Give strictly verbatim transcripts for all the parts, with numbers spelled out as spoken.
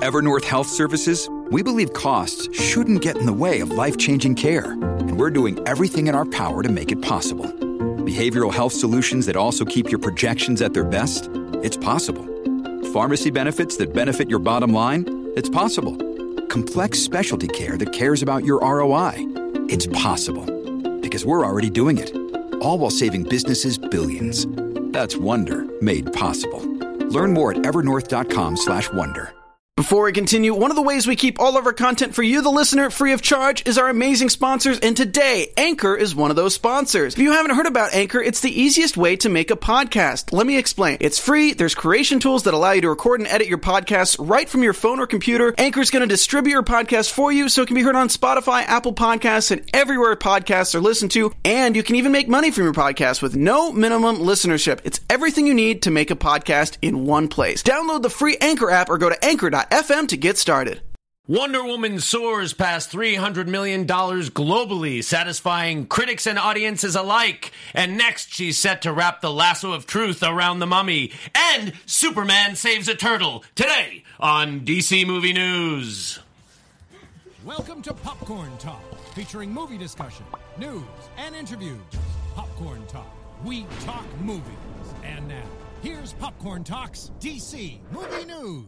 At Evernorth Health Services, we believe costs shouldn't get in the way of life-changing care, and we're doing everything in our power to make it possible. Behavioral health solutions that also keep your projections at their best? It's possible. Pharmacy benefits that benefit your bottom line? It's possible. Complex specialty care that cares about your R O I? It's possible. Because we're already doing it. All while saving businesses billions. That's Wonder made possible. Learn more at evernorth.com slash wonder. Before we continue, one of the ways we keep all of our content for you, the listener, free of charge is our amazing sponsors, and today, Anchor is one of those sponsors. If you haven't heard about Anchor, it's the easiest way to make a podcast. Let me explain. It's free, there's creation tools that allow you to record and edit your podcasts right from your phone or computer. Anchor's going to distribute your podcast for you so it can be heard on Spotify, Apple Podcasts, and everywhere podcasts are listened to, and you can even make money from your podcast with no minimum listenership. It's everything you need to make a podcast in one place. Download the free Anchor app or go to anchor dot f m to get started. Wonder Woman soars past three hundred million dollars globally, satisfying critics and audiences alike. And next, she's set to wrap the lasso of truth around the mummy. And Superman saves a turtle. Today on D C Movie News. Welcome to Popcorn Talk, featuring movie discussion, news, and interviews. Popcorn Talk. We talk movies. And now, here's Popcorn Talk's D C Movie News.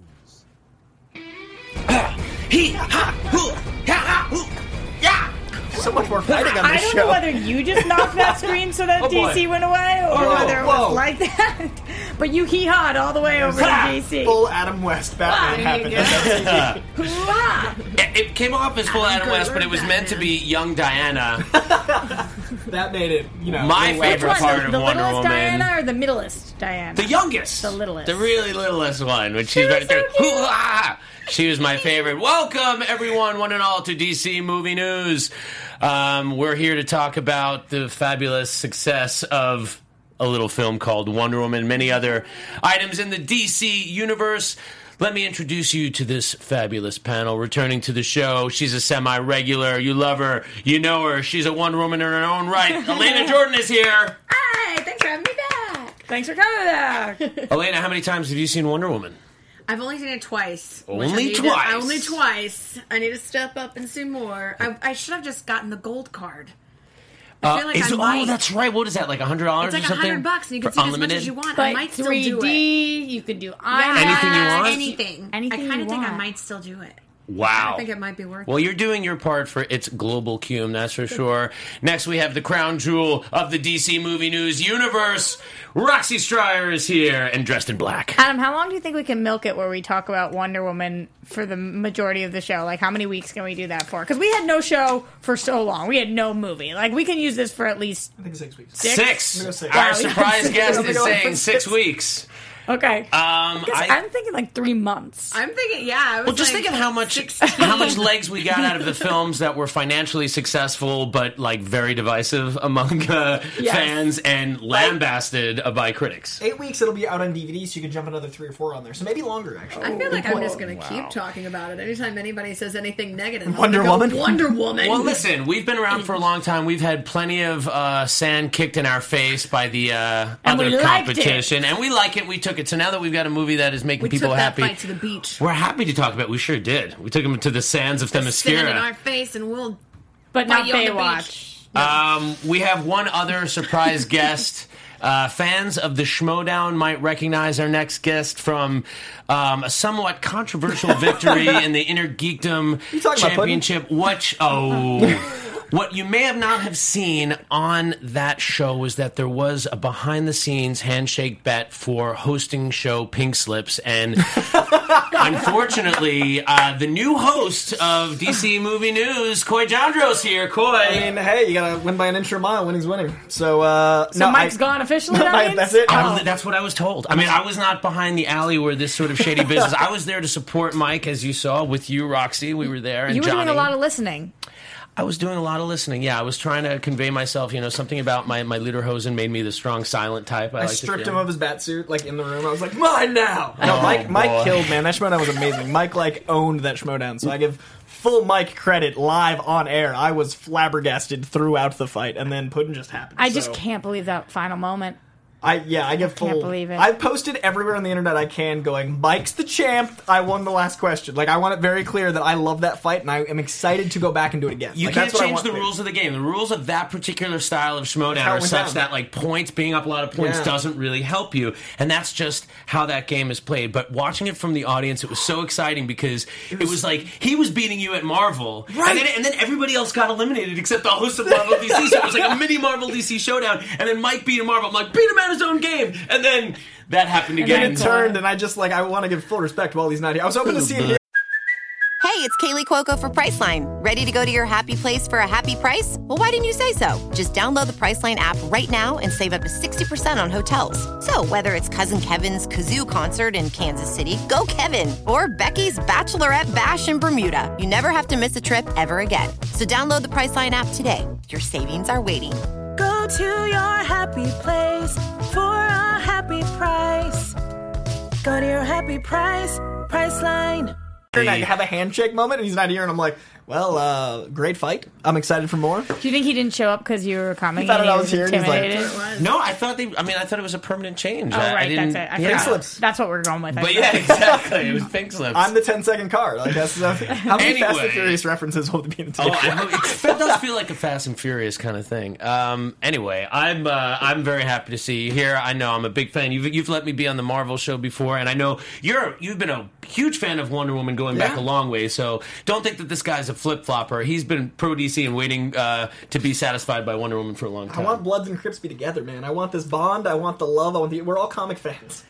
He, ha, hoo, ha, ha, hoo, yeah. So much more fighting on I this don't show. know whether you just knocked that screen so that Oh, D C boy. went away, or Whoa, whether it whoa. was like that. But you hee-hawed all the way over to D C. Full Adam West Batman Ah, there you happened. go. Hoo-ah! It, it came off as full Adam West, but it was meant to be young Diana. That made it, you know. My way favorite Which one, part the, of the Wonder littlest Woman. Diana or the middlest Diana? The youngest. The littlest. The really littlest one. When she's was ready to so go, cute. hoo-ah! She was my favorite. Welcome, everyone, one and all, to D C Movie News. Um, we're here to talk about the fabulous success of a little film called Wonder Woman and many other items in the D C universe. Let me introduce you to this fabulous panel. Returning to the show, she's a semi-regular. You love her. You know her. She's a Wonder Woman in her own right. Elena Jordan is here. Hi, thanks for having me back. Thanks for coming back. Elena, how many times have you seen Wonder Woman? I've only seen it twice. which Only I need to- twice? only twice. I need to step up and see more. I, I should have just gotten the gold card. I feel like is, I oh, might. that's right. What is that, like one hundred dollars It's like or a something? hundred bucks, and you can For see it as unlimited? much as you want. I Like might still three do it. D, you could do IMAX. Yeah, Anything you want? Anything. Anything I kind you of think I want. might still do it. Wow. I think it might be worth Well, it. you're doing your part for its global cume, that's for sure. Next, we have the crown jewel of the D C Movie News universe. Roxy Stryer is here and dressed in black. Adam, how long do you think we can milk it where we talk about Wonder Woman for the majority of the show? Like, how many weeks can we do that for? Because we had no show for so long. We had no movie. Like, we can use this for at least I think six weeks. six. Six. I'm gonna say- Our Wow, surprise yeah. guest I'm is gonna go saying for six six. weeks. Okay. Um, I guess I, I'm thinking like three months. I'm thinking, yeah. I was well, just like think of how much sixteen. how much legs we got out of the films that were financially successful, but like very divisive among uh, Yes. fans and lambasted by critics. Eight weeks, it'll be out on D V D, so you can jump another three or four on there. So maybe longer, actually. I feel like I'm just going to Wow. keep talking about it. Anytime anybody says anything negative, I'm Wonder gonna go, Woman? Wonder Woman. Well, listen, we've been around for a long time. We've had plenty of uh, sand kicked in our face by the uh, And other we liked competition, and we like it. We took it. So now that we've got a movie that is making we people took happy, that fight to the beach. we're happy to talk about it. We sure did. We took them to the sands of Stand in Themyscira. our face, and we'll. but not Fight you on the Baywatch. Um, we have one other surprise guest. Uh, fans of the Schmodown might recognize our next guest from um, a somewhat controversial victory in the Inner Geekdom You talking about pudding? Championship. What? Oh. What you may have not have seen on that show was that there was a behind-the-scenes handshake bet for hosting show Pink Slips, and unfortunately, uh, the new host of D C Movie News, Coy Jandros here. Coy. I mean, hey, you gotta win by an inch or a mile. Winning's winning. So, uh... So no, Mike's I, gone officially, No, that I- means? that's it. I Oh. was- that's what I was told. I mean, I was not behind the alley where this sort of shady business. I was there to support Mike, as you saw, with you, Roxy. We were there, and You were Johnny. doing a lot of listening. I was doing a lot of listening. Yeah, I was trying to convey myself. You know, something about my my Lederhosen made me the strong, silent type. I, I like to stripped feel. him of his bat suit, like, in the room. I was like, mine now! No, Oh, Mike, Mike boy. killed, man. That Schmodown was amazing. Mike, like, owned that Schmodown, so I give full Mike credit live on air. I was flabbergasted throughout the fight, and then Puddin' just happened. I just so. can't believe that final moment. I yeah, I get full. can't believe it. I've posted everywhere on the internet I can, going, Mike's the champ. I won the last question. Like, I want it very clear that I love that fight, and I am excited to go back and do it again. You like, can't that's what I change want the there. rules of the game. The rules of that particular style of Schmoedown how it are went such down. that like points, being up a lot of points, Yeah. doesn't really help you, and that's just how that game is played. But watching it from the audience, it was so exciting because it was, it was like he was beating you at Marvel, Right. and then and then everybody else got eliminated except the host of Marvel D C. So it was like a mini Marvel D C showdown, and then Mike beat a Marvel. I'm like, beat him at his own game, and then that happened And again. then It turned, and I just, like, I want to give full respect to all these not here. I was hoping to see it here. Hey, it's Kaylee Cuoco for Priceline. Ready to go to your happy place for a happy price? Well, why didn't you say so? Just download the Priceline app right now and save up to sixty percent on hotels. So whether it's Cousin Kevin's Kazoo Concert in Kansas City, go Kevin, or Becky's Bachelorette Bash in Bermuda, you never have to miss a trip ever again. So download the Priceline app today. Your savings are waiting. Go to your happy place for a happy price. Go to your happy price, Priceline. And I have a handshake moment, and he's not here, and I'm like, well, uh, great fight. I'm excited for more. Do you think he didn't show up because you were coming? He thought and I he was here, and he's like, intimidated? No, I thought they. I mean, I thought it was a permanent change. Oh, I, I right, didn't, that's it. I Pink forgot. slips. That's what we're going with. I But forgot. yeah, exactly. It was pink slips. I'm the ten second car. Like, that's uh, how many Fast Anyway. and Furious references will be in the Oh, tape? I hope, it does feel like a Fast and Furious kind of thing. Um, anyway, I'm uh, I'm very happy to see you here. I know I'm a big fan. You've you've let me be on the Marvel show before, and I know you're you've been a huge fan of Wonder Woman going back Yeah. a long way. So don't think that this guy's a flip flopper. He's been pro D C and waiting uh, to be satisfied by Wonder Woman for a long I time. want Bloods and Crips to be together, man. I want this bond. I want the love. I want the. We're all comic fans.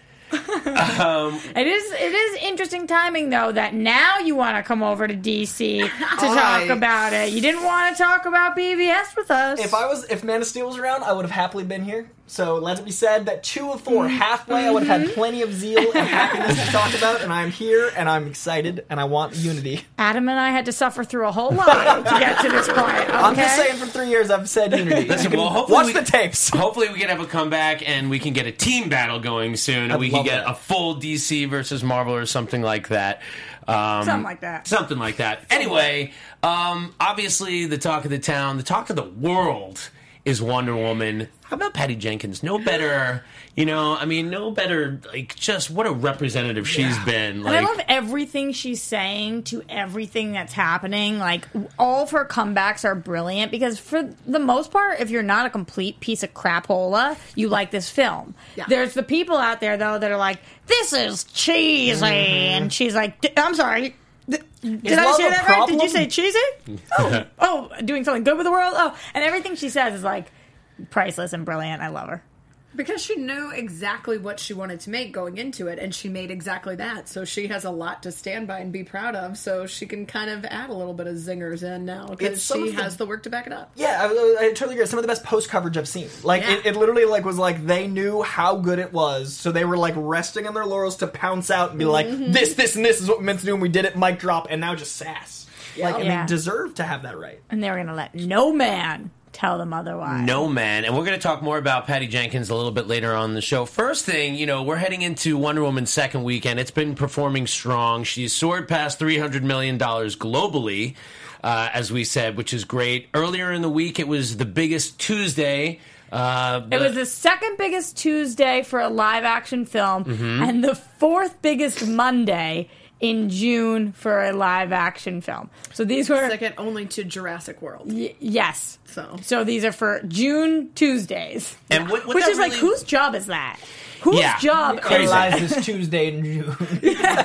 It is it is interesting timing though that now you want to come over to D C to talk I- about it. You didn't want to talk about B V S with us. If I was, if Man of Steel was around, I would have happily been here. So let it be said that two of four, halfway, I would have had plenty of zeal and happiness to talk about, and I'm here, and I'm excited, and I want unity. Adam and I had to suffer through a whole lot to get to this point. Okay? I'm just saying, for three years, I've said unity. Listen, You can well, hopefully watch we- the tapes. Hopefully we can have a comeback and we can get a team battle going soon, and I'd we can love get that. a full D C versus Marvel or something like that. Um, Something like that. Something like that. Anyway, um, obviously the talk of the town, the talk of the world is Wonder Woman. How about Patty Jenkins? No better, you know, I mean, no better, like, just what a representative she's been. And Like, I love everything she's saying to everything that's happening. Like, all of her comebacks are brilliant because, for the most part, if you're not a complete piece of crapola, you like this film. Yeah. There's the people out there, though, that are like, this is cheesy. And she's like, D- I'm sorry. D- Did Is I love say a that right? Did you problem? say cheesy? Oh, oh, doing something good with the world? Oh, and everything she says is like priceless and brilliant. I love her. Because she knew exactly what she wanted to make going into it, and she made exactly that. So she has a lot to stand by and be proud of, so she can kind of add a little bit of zingers in now, because It's some she of the- has the work to back it up. Yeah, I, I totally agree. Some of the best post coverage I've seen. Like Yeah. it, it literally like was like they knew how good it was, so they were like resting on their laurels to pounce out and be like, this, this, and this is what we meant to do, and we did it. Mic drop, and now just sass. Like, and Yeah. they deserve to have that right. And they were going to let no man tell them otherwise. No man. And we're going to talk more about Patty Jenkins a little bit later on in the show. First thing, you know, we're heading into Wonder Woman's second weekend. It's been performing strong. She's soared past three hundred million dollars globally, uh, as we said, which is great. Earlier in the week, it was the biggest Tuesday. Uh, It was the second biggest Tuesday for a live action film Mm-hmm. and the fourth biggest Monday in June for a live action film. So these were Second only to Jurassic World. y- yes. So. So these are for June Tuesdays. And what- what Which that is like, really- whose job is that? Whose Yeah. job Crazy. is it? Realize this Tuesday in June.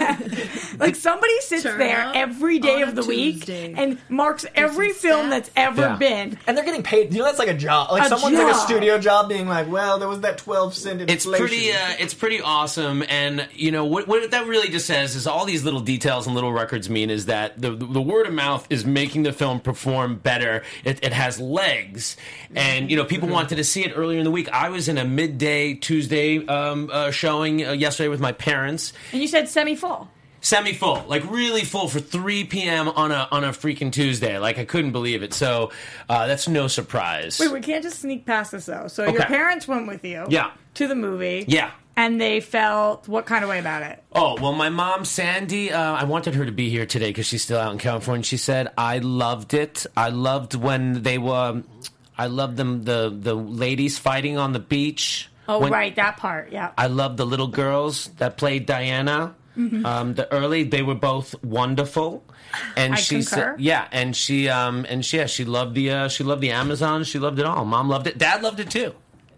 Like, somebody sits Turn there up every day on of the a week Tuesday. and marks every some film stats. that's ever Yeah. been. And they're getting paid. You know, that's like a job. Like A someone's like a job. studio job, being like, "Well, there was that twelve cent It's inflation." pretty. Uh, it's pretty awesome, and you know what, what that really just says is all these little details and little records mean is that the the word of mouth is making the film perform better. It, it has legs, and you know people wanted to see it earlier in the week. I was in a midday Tuesday um, uh, showing uh, yesterday with my parents. And you said semi-full. Semi full, like really full for three p.m. on a on a freaking Tuesday. Like I couldn't believe it. So uh, that's no surprise. Wait, we can't just sneak past this, though. So your Okay. parents went with you Yeah. to the movie. Yeah. And they felt what kind of way about it? Oh, well, my mom, Sandy, uh, I wanted her to be here today because she's still out in California. She said, I loved it. I loved when they were, I loved them, the, the ladies fighting on the beach Oh, When- right, that part, yeah. I love the little girls that played Diana. Mhm. Um, the early, they were both wonderful, and I she concur. said, "Yeah," and she, um, and she, yeah, she loved the, uh, she loved the Amazon. She loved it all. Mom loved it. Dad loved it too.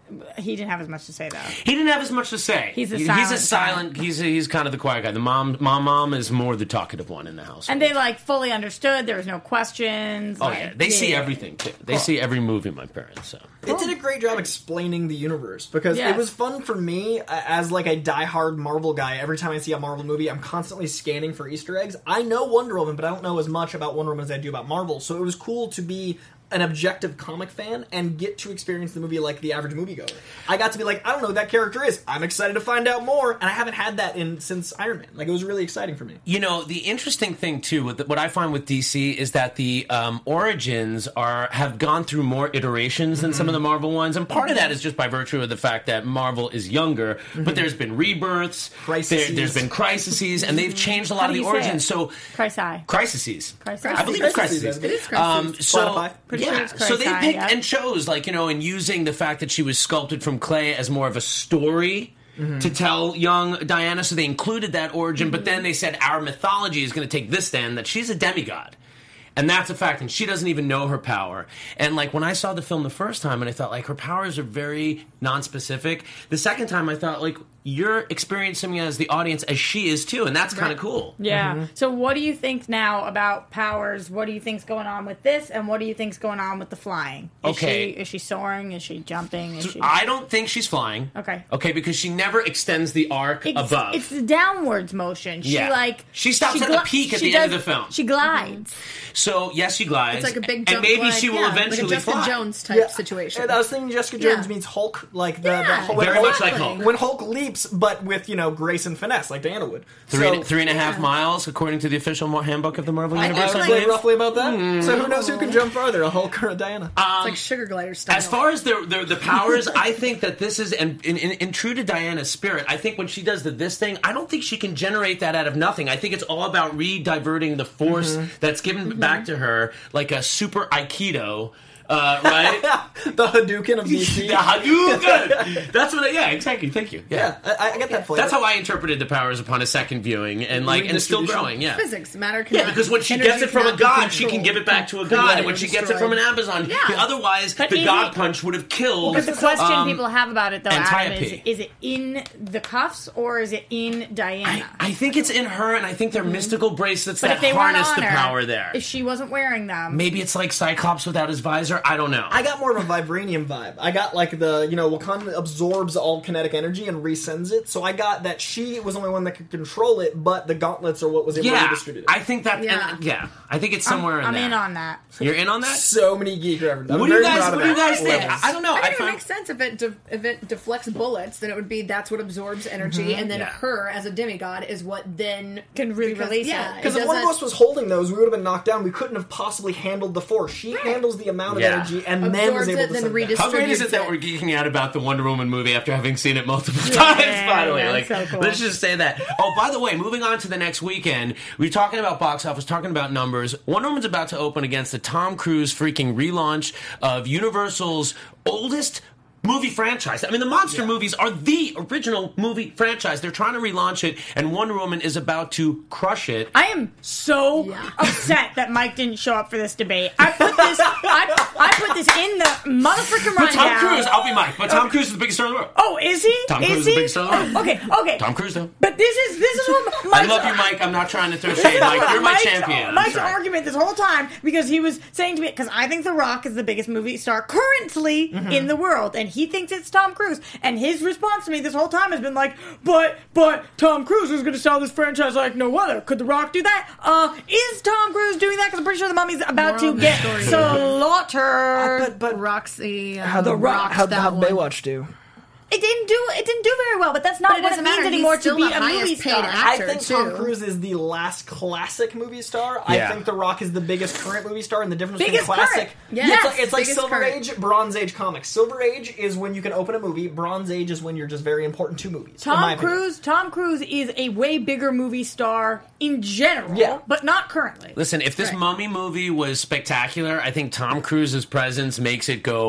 He didn't have as much to say, though. He didn't have as much to say. He's a He- silent He's a silent. He's a, he's kind of the quiet guy. The mom, mom, mom is more the talkative one in the house. And they, like, fully understood. There was no questions. Oh like, yeah, they see everything too. They see every movie. My parents. So It did a great job explaining the universe because Yes. it was fun for me uh, as like a diehard Marvel guy. Every time I see a Marvel movie, I'm constantly scanning for Easter eggs. I know Wonder Woman, but I don't know as much about Wonder Woman as I do about Marvel. So it was cool to be an objective comic fan and get to experience the movie like the average moviegoer. I got to be like, I don't know who that character is. I'm excited to find out more, and I haven't had that in since Iron Man. Like, it was really exciting for me. you know the interesting thing too. With what I find with D C is that the um, origins are have gone through more iterations than some of the Marvel ones, and part of that is just by virtue of the fact that Marvel is younger. But there's been rebirths, Crises. there, there's been crises, and they've changed a lot How of do the you say origins. it? So Crisis. crises. Crisis. I believe it's Crises, crises. it is crises. Um, so, Spotify. Pretty sure yeah, it's so they crisis, picked yeah. and chose, like, you know, and using the fact that she was sculpted from clay as more of a story to tell young Diana, so they included that origin, but then they said our mythology is going to take this stand that she's a demigod. And that's a fact, and she doesn't even know her power. And, like, when I saw the film the first time, and I thought, like, her powers are very non-specific. The second time, I thought, like, you're experiencing it as the audience as she is, too, and that's kind of cool. Yeah. So what do you think now about powers? What do you think's going on with this, and what do you think's going on with the flying? Is Okay. She, is she soaring? Is she jumping? Is she... I don't think she's flying. Okay. Okay, because she never extends the arc It's, above. it's the downwards motion. She Yeah. like She stops at the peak at she the end of does- the film. She glides. So, yes, she glides. It's like a big and jump. maybe like, she will yeah, eventually like a Jessica fly. Jones type Yeah, situation. And I was thinking Jessica Yeah. Jones means Hulk, like the, Yeah. the Hulk, when Very Hulk- much like Hulk. when Hulk leaps, but with you know grace and finesse, like Diana would. Three, So- three and a half miles, according to the official mo- handbook of the Marvel I Universe. I I would believe. say roughly about that. Hmm. So who knows who can jump farther, a Hulk or a Diana? it's like sugar glider style. As far as the, the the powers, I think that this is, and in, in, in true to Diana's spirit, I think when she does the this thing, I don't think she can generate that out of nothing. I think it's all about re-diverting the force that's given back to her, like a super Aikido. Uh, right? The Hadouken of D C. The Hadouken! That's what I, yeah, exactly. Thank you. Yeah, I, I get that flavor. That's how I interpreted the powers upon a second viewing, and like, and it's still Redistribution. growing. Yeah, Physics matter. yeah. Cannot, Because when she energy gets it from a cannot be god, she can controlled. give it back to a Completely god, and when she gets it from an Amazon, Yeah. otherwise But the is god it- punch would have killed. But the question um, people have about it, though, Adam, is, Antiope. is it in the cuffs or is it in Diana? I think it's in her, and I think they're mystical bracelets but that if they weren't harness on the her, power there. if she wasn't wearing them, Maybe it's like Cyclops without his visor. I don't know. I got more of a vibranium vibe. I got like the, you know, Wakanda absorbs all kinetic energy and resends it. So I got that she was the only one that could control it, but the gauntlets are what was able to yeah, redistribute it. I think that. Yeah. Yeah, yeah I think it's somewhere I'm, I'm in in there. on that. You're in on that. So many geek references. I'm What do you very guys? proud of What do you that. guys think? Levels. I, I don't know. I I think it find, makes sense if it de- if it deflects bullets, then it would be that's what absorbs energy, and then Yeah. her as a demigod is what then Can re-release yeah, it. Because it if one of doesn't- us was holding those, we would have been knocked down. We couldn't have possibly handled the force. She handles the amount of Yeah. energy and then Absorbs was able it, to then send it back. redistributes How great is it that it. we're geeking out about the Wonder Woman movie after having seen it multiple Yeah, times? By the way, yeah, like, so cool. let's just say that. Oh, by the way, moving on to the next weekend, we were talking about box office, talking about numbers. Wonder Woman's about to open against the Tom Cruise freaking relaunch of Universal's oldest movie franchise. I mean, the monster movies are the original movie franchise. They're trying to relaunch it, and Wonder Woman is about to crush it. I am so Yeah. upset that Mike didn't show up for this debate. I put this, I, I put this in the motherfucking But Tom rundown. Cruise, I'll be Mike, but Tom Cruise is the biggest star in the world. Oh, is he? Tom is Cruise is he? the biggest star in the world. Okay, okay. Tom Cruise, though. But this is this is what I Mike's, love you, Mike. I'm not trying to throw shade. Mike, you're my Mike's, champion. I'm Mike's sorry. argument this whole time because he was saying to me because I think The Rock is the biggest movie star currently Mm-hmm. in the world, and he thinks it's Tom Cruise. And his response to me this whole time has been like, "But but Tom Cruise is going to sell this franchise like no other. Could The Rock do that? Uh, is Tom Cruise doing that? Because I'm pretty sure the Mummy's about Moral to of the get story. slaughtered. But but Roxy, um, how the rocked how, that how one. Baywatch do? It didn't do it didn't do very well, but that's not But it what it doesn't means matter. anymore He's to still be the a movie highest paid star. actor. I think Tom too. Cruise is the last classic movie star. I Yeah. think The Rock is the biggest current movie star, and the difference Biggest between classic. current. Yes, it's like, it's like biggest Silver current. Age, Bronze Age comics. Silver Age is when you can open a movie. Bronze Age is when you're just very important to movies. in my Tom opinion. Cruise, Tom Cruise is a way bigger movie star in general, Yeah. but not currently. Listen, if this Mummy movie was spectacular, I think Tom Cruise's presence makes it go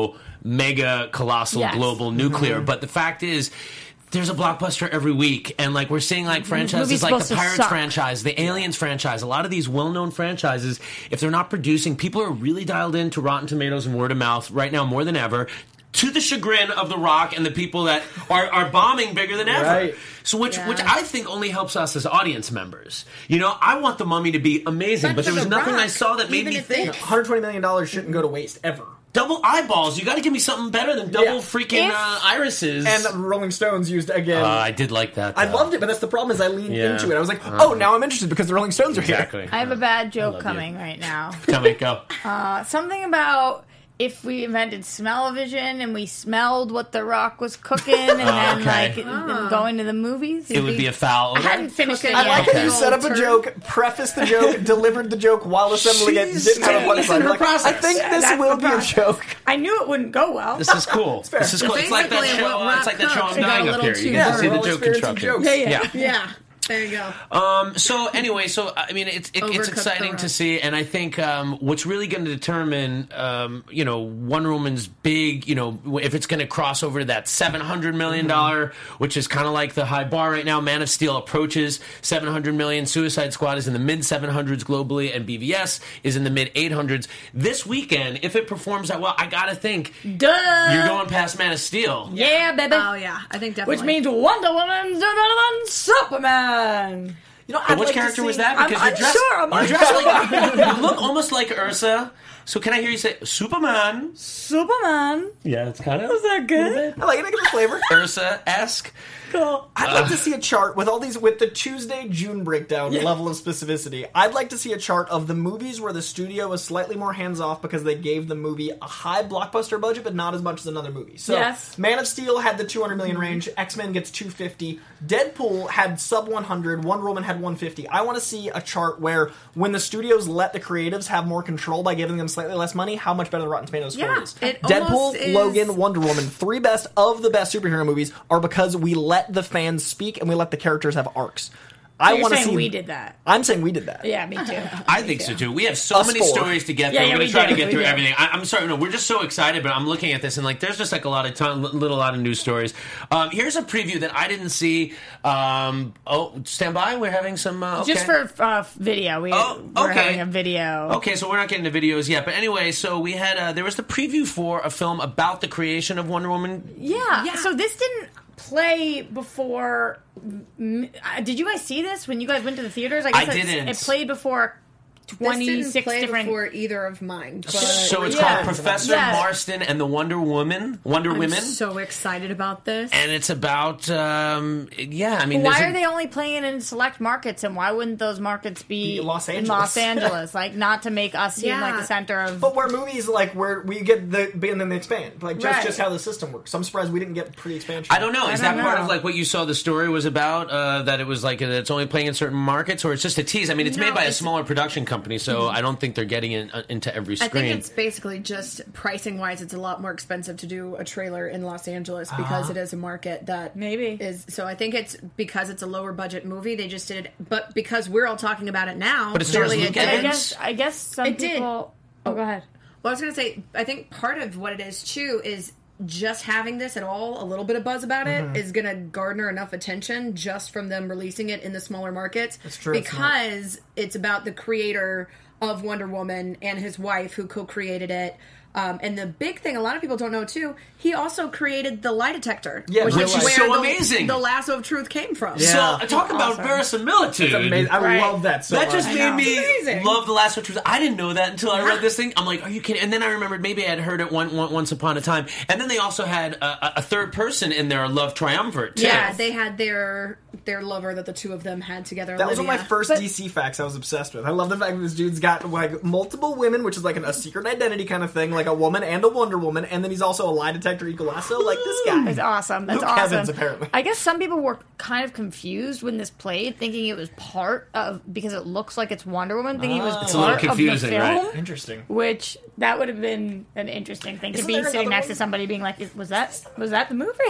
mega colossal Yes. global nuclear. But the fact is, there's a blockbuster every week, and like we're seeing like franchises movie's like the supposed to Pirates suck. franchise, the Aliens franchise, a lot of these well-known franchises, if they're not producing, people are really dialed into Rotten Tomatoes and word of mouth right now more than ever, to the chagrin of The Rock and the people that are, are bombing bigger than ever. Right. So which Yeah. which I think only helps us as audience members. You know, I want The Mummy to be amazing, But but, there for was The nothing Rock, I saw that made even me if think. they- one hundred twenty million dollars shouldn't go to waste ever. Double eyeballs. You got to give me something better than double Yeah. freaking If- uh, irises. And the Rolling Stones used again. uh, I did like that. I though. loved it, but that's the problem is I leaned Yeah. into it. I was like, oh, now I'm interested because the Rolling Stones are Exactly. here. I have a bad joke love coming right now. Come and go. Uh, something about if we invented smell-o-vision and we smelled what The Rock was cooking and then okay. like then going to the movies. It would be a foul I odor. hadn't finished it Okay. yet. I like how you Okay. set up a Turn. joke, prefaced the joke, delivered the joke while assembling it, She's didn't have a taking this in punchline. her Like, I process. think Yeah, this that's will the be a process. joke. I knew it wouldn't go well. This is cool. This is cool. It's like that Basically, show. what Uh, it's like that show. Rock I'm cooks, dying we got up a here. little You too can see far. the We're joke all experiencing construction. jokes. Yeah, yeah. Yeah. There you go. Um, so anyway, so I mean, it's it, it's Overcooked exciting the to Rock. see, and I think um, what's really going to determine, um, you know, Wonder Woman's big, you know, if it's going to cross over to that seven hundred million dollar, which is kind of like the high bar right now. Man of Steel approaches seven hundred million. Suicide Squad is in the mid seven hundreds globally, and B V S is in the mid eight hundreds. This weekend, if it performs that well, I gotta think Duh. you're going past Man of Steel. Yeah, baby. Oh yeah, I think definitely. Which means Wonder Woman's better than Superman. You know, And I'd which like to character see- was that? I'm Because you're dressed, unsure, I'm you're dressed like you look almost like Ursa. So can I hear you say Superman? Superman. Yeah, it's kind of Is that good? I like it. I get the flavor. Ursa-esque. Cool. I'd like to see a chart with all these, with the Tuesday June breakdown level of specificity. I'd like to see a chart of the movies where the studio was slightly more hands off because they gave the movie a high blockbuster budget, but not as much as another movie. So, Yes. Man of Steel had the two hundred million range. X-Men gets two hundred fifty. Deadpool had sub one hundred. Wonder Woman had one hundred fifty. I want to see a chart where when the studios let the creatives have more control by giving them slightly less money, how much better the Rotten Tomatoes score Yeah, is. it Deadpool, almost is- Logan, Wonder Woman, three best of the best superhero movies are because we let the fans speak and we let the characters have arcs. I You're want to saying see. we did that. I'm saying we did that. Yeah, me too. I think so too. We have so Us many four. stories to get Yeah, through. yeah, we're we gonna try do, to get we through do. everything. I, I'm sorry, no, we're just so excited, but I'm looking at this and like, there's just like a lot of ton, little lot of news stories. Um, here's a preview that I didn't see. Um, oh, stand by. We're having some. Uh, okay. Just for uh, video. We, Oh, We're okay. having a video. Okay, so we're not getting the videos yet, but anyway, so we had uh, there was the preview for a film about the creation of Wonder Woman. Yeah. Yeah. So this didn't play before. m- uh, Did you guys see this when you guys went to the theaters? I guess I it's- didn't. It played before This twenty-six didn't play different. before either of mine. But So it's Yeah. called Professor Yes. Marston and the Wonder Woman, Wonder I'm Women, so excited about this. and it's about um, yeah. I mean, Why there's are a- they only playing in select markets, and why wouldn't those markets be Los in Angeles. Los Angeles? Like, not to make us seem Yeah. like the center of. But where movies like where we get the and then they expand, like just Right. just how the system works. So I'm surprised we didn't get pre-expansion. I don't know. Is don't that part know. of like what you saw the story was about? Uh, that it was like it's only playing in certain markets, or it's just a tease? I mean, it's No, made by a it's- smaller production company, so I don't think they're getting in, uh, into every I screen. think it's basically just pricing wise, it's a lot more expensive to do a trailer in Los Angeles because it is a market that Maybe. is. So I think it's because it's a lower budget movie. They just did it, but because we're all talking about it now, But it stars clearly Luke did. I Evans. guess. I guess some It did. people. Oh, go ahead. Well, I was going to say, I think part of what it is too is just having this at all, a little bit of buzz about it, is going to garner enough attention just from them releasing it in the smaller markets. That's true, it's Because it's about the creator of Wonder Woman and his wife who co-created it. Um, and the big thing a lot of people don't know too, he also created the lie detector, Yeah, which which is is where so the, amazing. the lasso of truth came from. so Yeah. uh, talk about Awesome. verisimilitude. It's amazing. I Right. love that so That much. just I made know. me It's amazing. love the last one. Truth. I didn't know that until I read this thing. I'm like, are you kidding? And then I remembered maybe I had heard it one, one, once upon a time. And then they also had a, a third person in their love triumvirate too. Yeah, they had their their lover that the two of them had together. That was one of my Olivia. first D C facts I was obsessed with. I love the fact that this dude's got like multiple women, which is like an, a secret identity kind of thing, like a woman and a Wonder Woman, and then he's also a lie detector equal lasso. Like this guy. It's awesome. That's Luke awesome. Evans, apparently. I guess some people were kind of confused when this played, thinking it was part of because it looks like it's Wonder Woman, thinking it was It's a little part confusing, of the film. right? Interesting. Which that would have been an interesting thing Isn't to be there sitting another next to one? somebody being like, "Was that was that the movie?"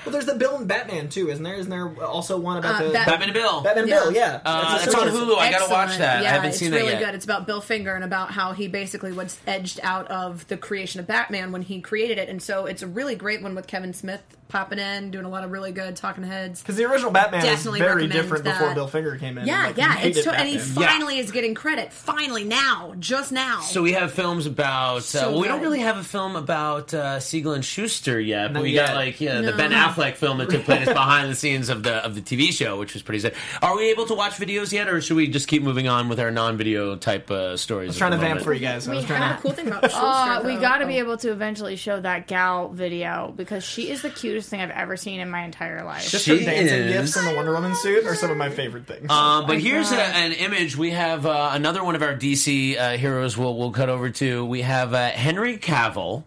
Well, there's the Bill and Batman too, isn't there? Isn't there also one about Uh, the Bat- Batman and Bill. Batman and Yeah. Bill? Yeah, Uh, That's a it's on similar- Hulu. I gotta watch Excellent. that. Yeah, I haven't it's seen that really yet. good. It's about Bill Finger and about how he basically was edged out of the creation of Batman when he created it, and so it's a really great one with Kevin Smith popping in, doing a lot of really good talking heads. Because the original Batman Definitely is very recommend different before that. Bill Finger came in. Yeah, Like, yeah, he it's hated to, and he Batman. finally is getting credit. Finally, now, just now. So we have films about. Uh, So well, we don't good. really have a film about uh, Siegel and Schuster yet, but Not we yet. got like yeah, the No. Ben Affleck film that took place behind the scenes of the of the T V show, which was pretty sick. Are we able to watch videos yet, or should we just keep moving on with our non-video type uh, stories? I was trying to at the vamp moment? for you guys. I was We trying have- to. cool thing about Schuster, Uh, we though- got to be oh. able to eventually show that gal video because she is the cutest thing I've ever seen in my entire life. Just She her dancing is. gifts in the Wonder Woman suit are some of my favorite things. Um, but my here's a, God. an image. We have uh, another one of our D C uh, heroes. We'll we'll cut over to. We have uh, Henry Cavill,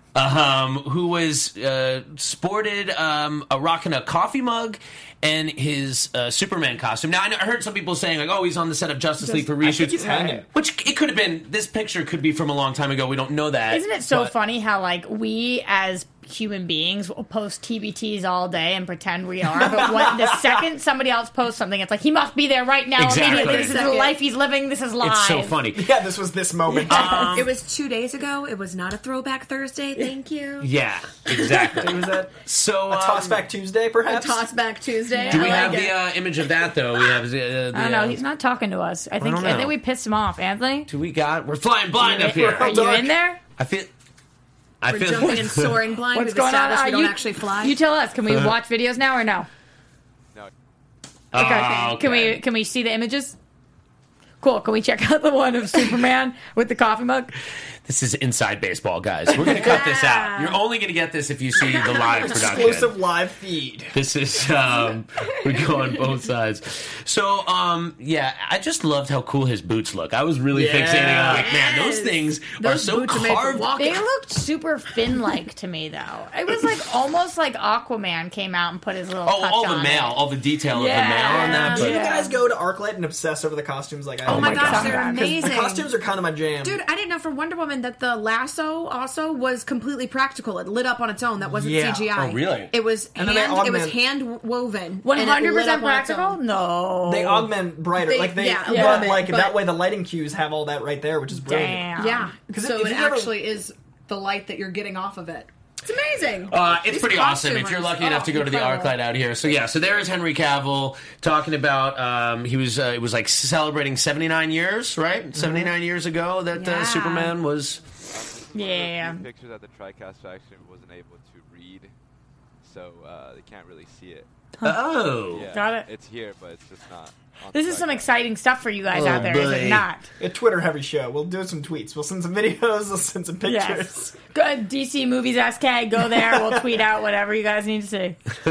um, who was uh, sported um, a rocking a coffee mug and his uh, Superman costume. Now I, know, I heard some people saying like, "Oh, he's on the set of Justice League for I think reshoots." he's hanging. Which it could have been. This picture could be from a long time ago. We don't know that. Isn't it so but- funny how like we as human beings will post T B Ts all day and pretend we are, but when the second somebody else posts something, it's like he must be there right now Exactly. immediately. This is the Second. life he's living. This is live. It's so funny. Yeah, this was this moment. Um, It was two days ago. It was not a throwback Thursday. Thank you. Yeah, exactly. was that So a um, toss back Tuesday, A perhaps? toss back Tuesday. Do we I like have it. the uh, image of that though? We have uh, the. I don't know. uh, He's not talking to us. I think don't I, know. think we pissed him off. Anthony, Do we got? We're flying blind up here. are you in there? I feel. I We're feel. jumping and soaring blind. What's We've going on? established Uh, we don't you, actually fly. You tell us. Can we watch videos now or no? No. Okay. Oh, Can we can we see the images? Cool. Can we check out the one of Superman with the coffee mug? This is inside baseball, guys. We're gonna cut this out. You're only gonna get this if you see the live production. Exclusive live feed. This is um, we go on both sides. So um, yeah, I just loved how cool his boots look. I was really Yeah. fixating on like, man, those Yes. things are Those so boots are made for carved. walking. They looked super Finn-like to me, though. It was like almost like Aquaman came out and put his little. Oh, touch all the on mail, it. all the detail Yeah. of the mail on that. Do But you Yeah. guys go to ArcLight and obsess over the costumes like I do? Oh my my gosh, God. they're 'Cause the amazing. The costumes are kind of my jam. Dude, I didn't know for Wonder Woman that the lasso also was completely practical. It lit up on its own. That wasn't Yeah. C G I. Oh, really? It was And then they hand. It was augment- hand woven. One and it hundred lit percent up on its practical? own. No. They augment brighter, They- like they, yeah, but yeah, like but- that way the lighting cues have all that right there, which is brilliant. Damn. Yeah. 'Cause So if it you ever- actually is the light that you're getting off of it. It's amazing. Uh, it's These pretty awesome if you're costumers, lucky enough oh, to go to the incredible. ArcLight out here. So yeah, so there is Henry Cavill talking about um, he was uh, it was like celebrating seventy-nine years, right? seventy-nine years ago that Yeah. uh, Superman was. Yeah. The pictures at the TriCast faction wasn't able to read, so uh, they can't really see it. Oh, Yeah, Got it. It's here, but it's just not. On This the is some TriCast. exciting stuff for you guys Oh, out there, is boy. it not? A Twitter heavy show. We'll do some tweets. We'll send some videos. We'll send some pictures. Yes. Good. D C Movies S K. Go there. We'll tweet out whatever you guys need to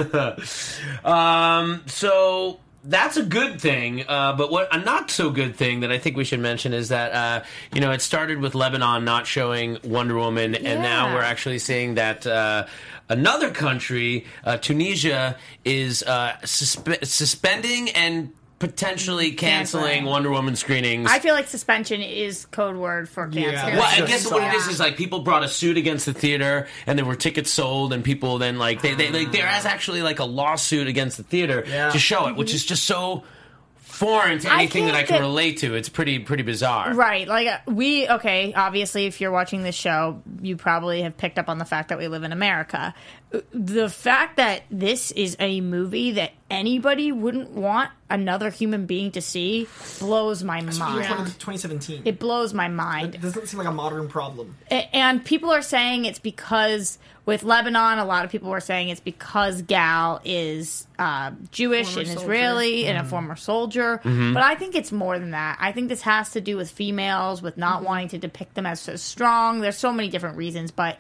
see. um, so that's a good thing. Uh, but what a not so good thing that I think we should mention is that uh, you know it started with Lebanon not showing Wonder Woman, and now Yeah. we're actually seeing that. Uh, Another country, uh, Tunisia, is uh, suspe- suspending and potentially canceling Canceling. Wonder Woman screenings. I feel like suspension is code word for Yeah. canceling. Well, I Just guess what it is yeah. is like people brought a suit against the theater, and there were tickets sold, and people then like they, they like there is actually like a lawsuit against the theater Yeah. to show it, which is just so foreign to I anything that I think can that- relate to. It's pretty pretty bizarre. Right. Like, uh, we, okay, obviously, if you're watching this show, you probably have picked up on the fact that we live in America. The fact that this is a movie that anybody wouldn't want another human being to see blows my mind. twenty seventeen. It blows my mind. It doesn't seem like a modern problem. A- And people are saying it's because with Lebanon, a lot of people were saying it's because Gal is uh, Jewish Former and soldier. Israeli and a former soldier. But I think it's more than that. I think this has to do with females, with not wanting to depict them as so strong. There's so many different reasons, but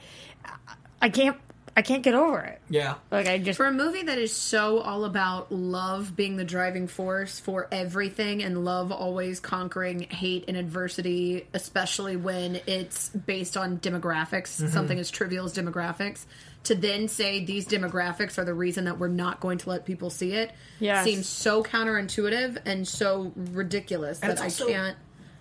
I can't. I can't get over it. Yeah. Like I just For a movie that is so all about love being the driving force for everything and love always conquering hate and adversity, especially when it's based on demographics, Mm-hmm. something as trivial as demographics, to then say these demographics are the reason that we're not going to let people see it Yes. seems so counterintuitive and so ridiculous And that it's I also- can't.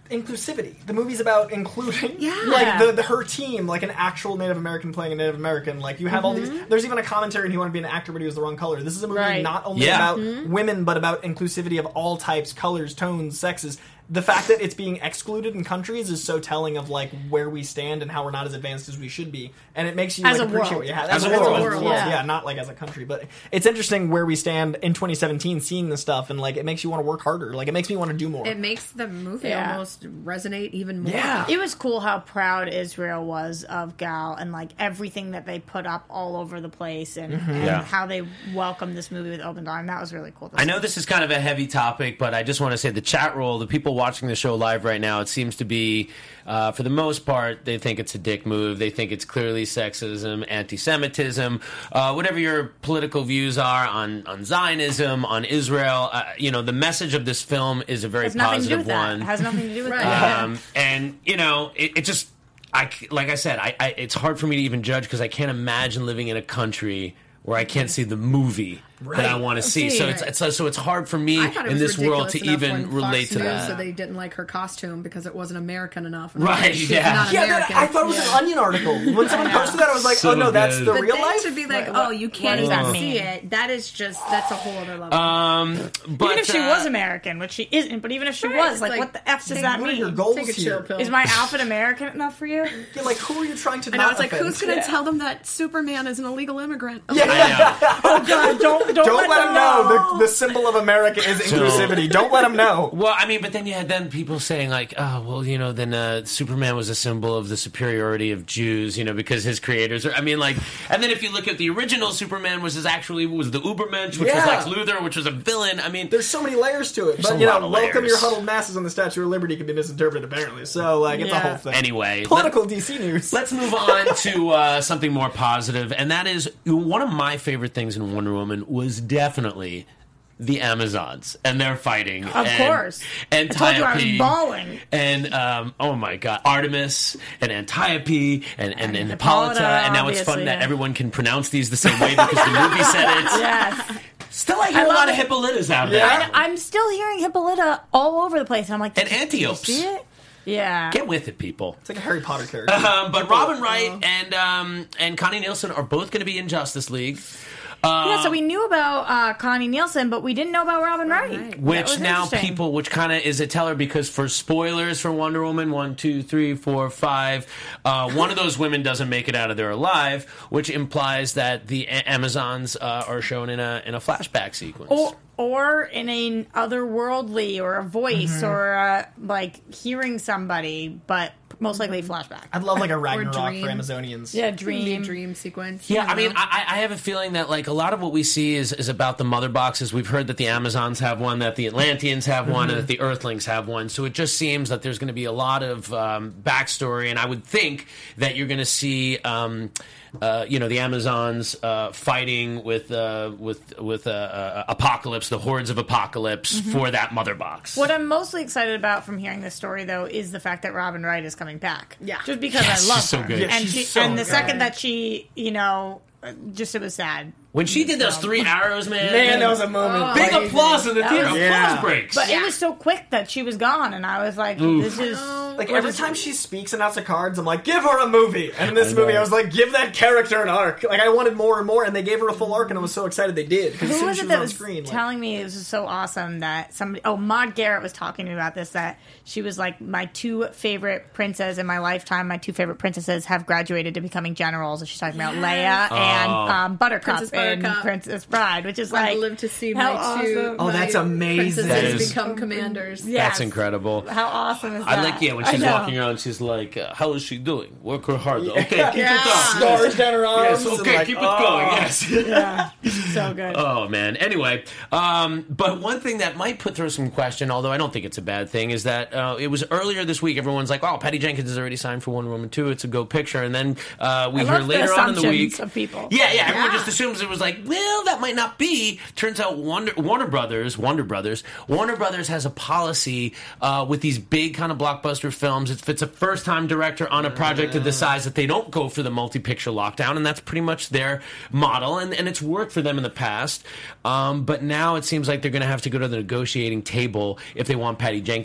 inclusivity. The movie's about including, Yeah. like the, the her team, like an actual Native American playing a Native American. Like you have all these. There's even a commentary, and he wanted to be an actor, but he was the wrong color. This is a movie Right. not only Yeah. about women, but about inclusivity of all types, colors, tones, sexes. The fact that it's being excluded in countries is so telling of like where we stand and how we're not as advanced as we should be, and it makes you As like a appreciate world. what you have As a as world. world. Yeah. Yeah, not like as a country. But it's interesting where we stand in twenty seventeen, seeing this stuff, and like it makes you want to work harder. Like it makes me want to do more. It makes the movie Yeah. almost resonate even more. Yeah. It was cool how proud Israel was of Gal and like everything that they put up all over the place and, and Yeah. how they welcomed this movie with open arms. That was really cool. to I see. know this is kind of a heavy topic, but I just want to say the chat roll, the people watching the show live right now, it seems to be, uh, for the most part, they think it's a dick move. They think it's clearly sexism, anti-Semitism, uh, whatever your political views are on, on Zionism, on Israel. Uh, you know, the message of this film is a very Has nothing to do positive with that. one. It has nothing to do with Right. that. Um, and you know, it, it just, I c- like I said, I, I it's hard for me to even judge because I can't imagine living in a country where I can't see the movie that I Right. want to see. See, So it's, it's so it's hard for me I thought it in was this world ridiculous to enough even when relate Fox to News that. said they didn't like her costume because it wasn't American enough. And I'm Right, like, she's yeah. not Yeah, that, American. I thought it was Yeah. an Onion article. When someone posted that, I was like, So "Oh no, that's good. the But real then life." to be like, What- oh, you can't does that even mean? see it. That is just that's a whole other level. Um, but Even if she uh, was American, which she isn't, but even if she Right, was, it's like, like, what the F does take- that what are your mean? goals Take a here? chill pill. Is my outfit American enough for you? Yeah, like who are you trying to? and not I was like, offend? who's going to Yeah. tell them that Superman is an illegal immigrant? Oh, Yeah. I know. Oh God! Don't don't, Don't let them know. The, the symbol of America is inclusivity. Don't let them know. Well, I mean, but then you had then people saying like, oh, well, you know, then uh, Superman was a symbol of the superiority of Jews, you know, because his creators are. I mean, like, and then if you look at the original Superman, was his actually was the Ubermensch, which Yeah. was Lex Luthor, which was a villain. I mean, There's so many layers to it. There's But a you lot know, of welcome layers. your huddled masses on the Statue of Liberty can be misinterpreted apparently. So like it's a Yeah. whole thing. anyway, let- Political D C news. Let's move on to uh, something more positive, and that is one of my favorite things in Wonder Woman was definitely the Amazons and their fighting. Of and, course. and I told you I was Antiope, bawling. And um, oh my god, Artemis and Antiope and and, and Hippolyta, Hippolyta, and now it's fun obviously, that yeah. everyone can pronounce these the same way because the movie said it. Yes. Still, I hear I a love lot of it. Hippolytas out Yeah. there. I'm still hearing Hippolyta all over the place, and I'm like, And did you- did you Antiochs. see it? Yeah. Get with it, people. It's like a Harry Potter character. Um, but Robin Wright and um, and Connie Nielsen are both going to be in Justice League. Uh, Yeah, so we knew about uh, Connie Nielsen, but we didn't know about Robin Wright. That Which was now interesting. people, which kind of is a teller because for spoilers for Wonder Woman, one, two, three, four, five, uh, one of those women doesn't make it out of there alive, which implies that the A- Amazons uh, are shown in a in a flashback sequence. Or, or in an otherworldly, or a voice, Mm-hmm. or uh, like hearing somebody, but most likely flashback. I'd love like a Ragnarok Dream. for Amazonians. Yeah, dream dream. dream sequence. Yeah, you I mean, know? I, I have a feeling that like a lot of what we see is, is about the mother boxes. We've heard that the Amazons have one, that the Atlanteans have one, and that the Earthlings have one. So it just seems that there's going to be a lot of um, backstory, and I would think that you're going to see, um, uh, you know, the Amazons uh, fighting with uh, with with uh, uh, Apocalypse, the hordes of Apocalypse for that mother box. What I'm mostly excited about from hearing this story, though, is the fact that Robin Wright is coming back. Yeah. just because Yes, I love she's so her. good. Yeah, and she's she, so and the good. second that she, you know, just it was sad. When she did those three arrows, man, Man, that was a moment. big Like, applause in the That theater. was- Applause Yeah. breaks. But it was so quick that she was gone, and I was like, "This is Like every time she speaks and out of cards, I'm like, give her a movie. And in this movie, I was like, give that character an arc. Like I wanted more and more, and they gave her a full arc, and I was so excited they did. Because as Who soon was as she it was that on was screen, like, telling me it was so awesome that somebody? Oh, Maude Garrett was talking to me about this. That she was like, my two favorite princes in my lifetime. My two favorite princesses have graduated to becoming generals. And she's talking about Leia and um, Buttercup, Princess in Buttercup. Princess Bride, which is I'd like live to see how my two. awesome. Oh, my that's amazing. Princesses That is- become commanders. Yes. That's incredible. How awesome is that? I like, yeah, when I she's know. walking around, she's like, uh, how is she doing? Work her harder. Okay, keep Yeah. it up. scars down her arms. Yes, and okay, like, keep it oh. going. Yes. Yeah, so good. Oh man. Anyway, um, but one thing that might put through some question, although I don't think it's a bad thing, is that uh, it was earlier this week. Everyone's like, "Oh, Patty Jenkins is already signed for Wonder Woman two. It's a go picture." And then uh, we I hear love the later on in the assumptions week, of people. yeah, yeah, everyone Yeah. just assumes it was like, well, that might not be. Turns out Wonder, Warner Brothers, Wonder Brothers, Warner Brothers has a policy uh, with these big kind of blockbuster films. If it's a first-time director on a project of this size, that they don't go for the multi-picture lockdown, and that's pretty much their model, and, and it's worked for them in the past. Um, but now it seems like they're going to have to go to the negotiating table if they want Patty Jenkins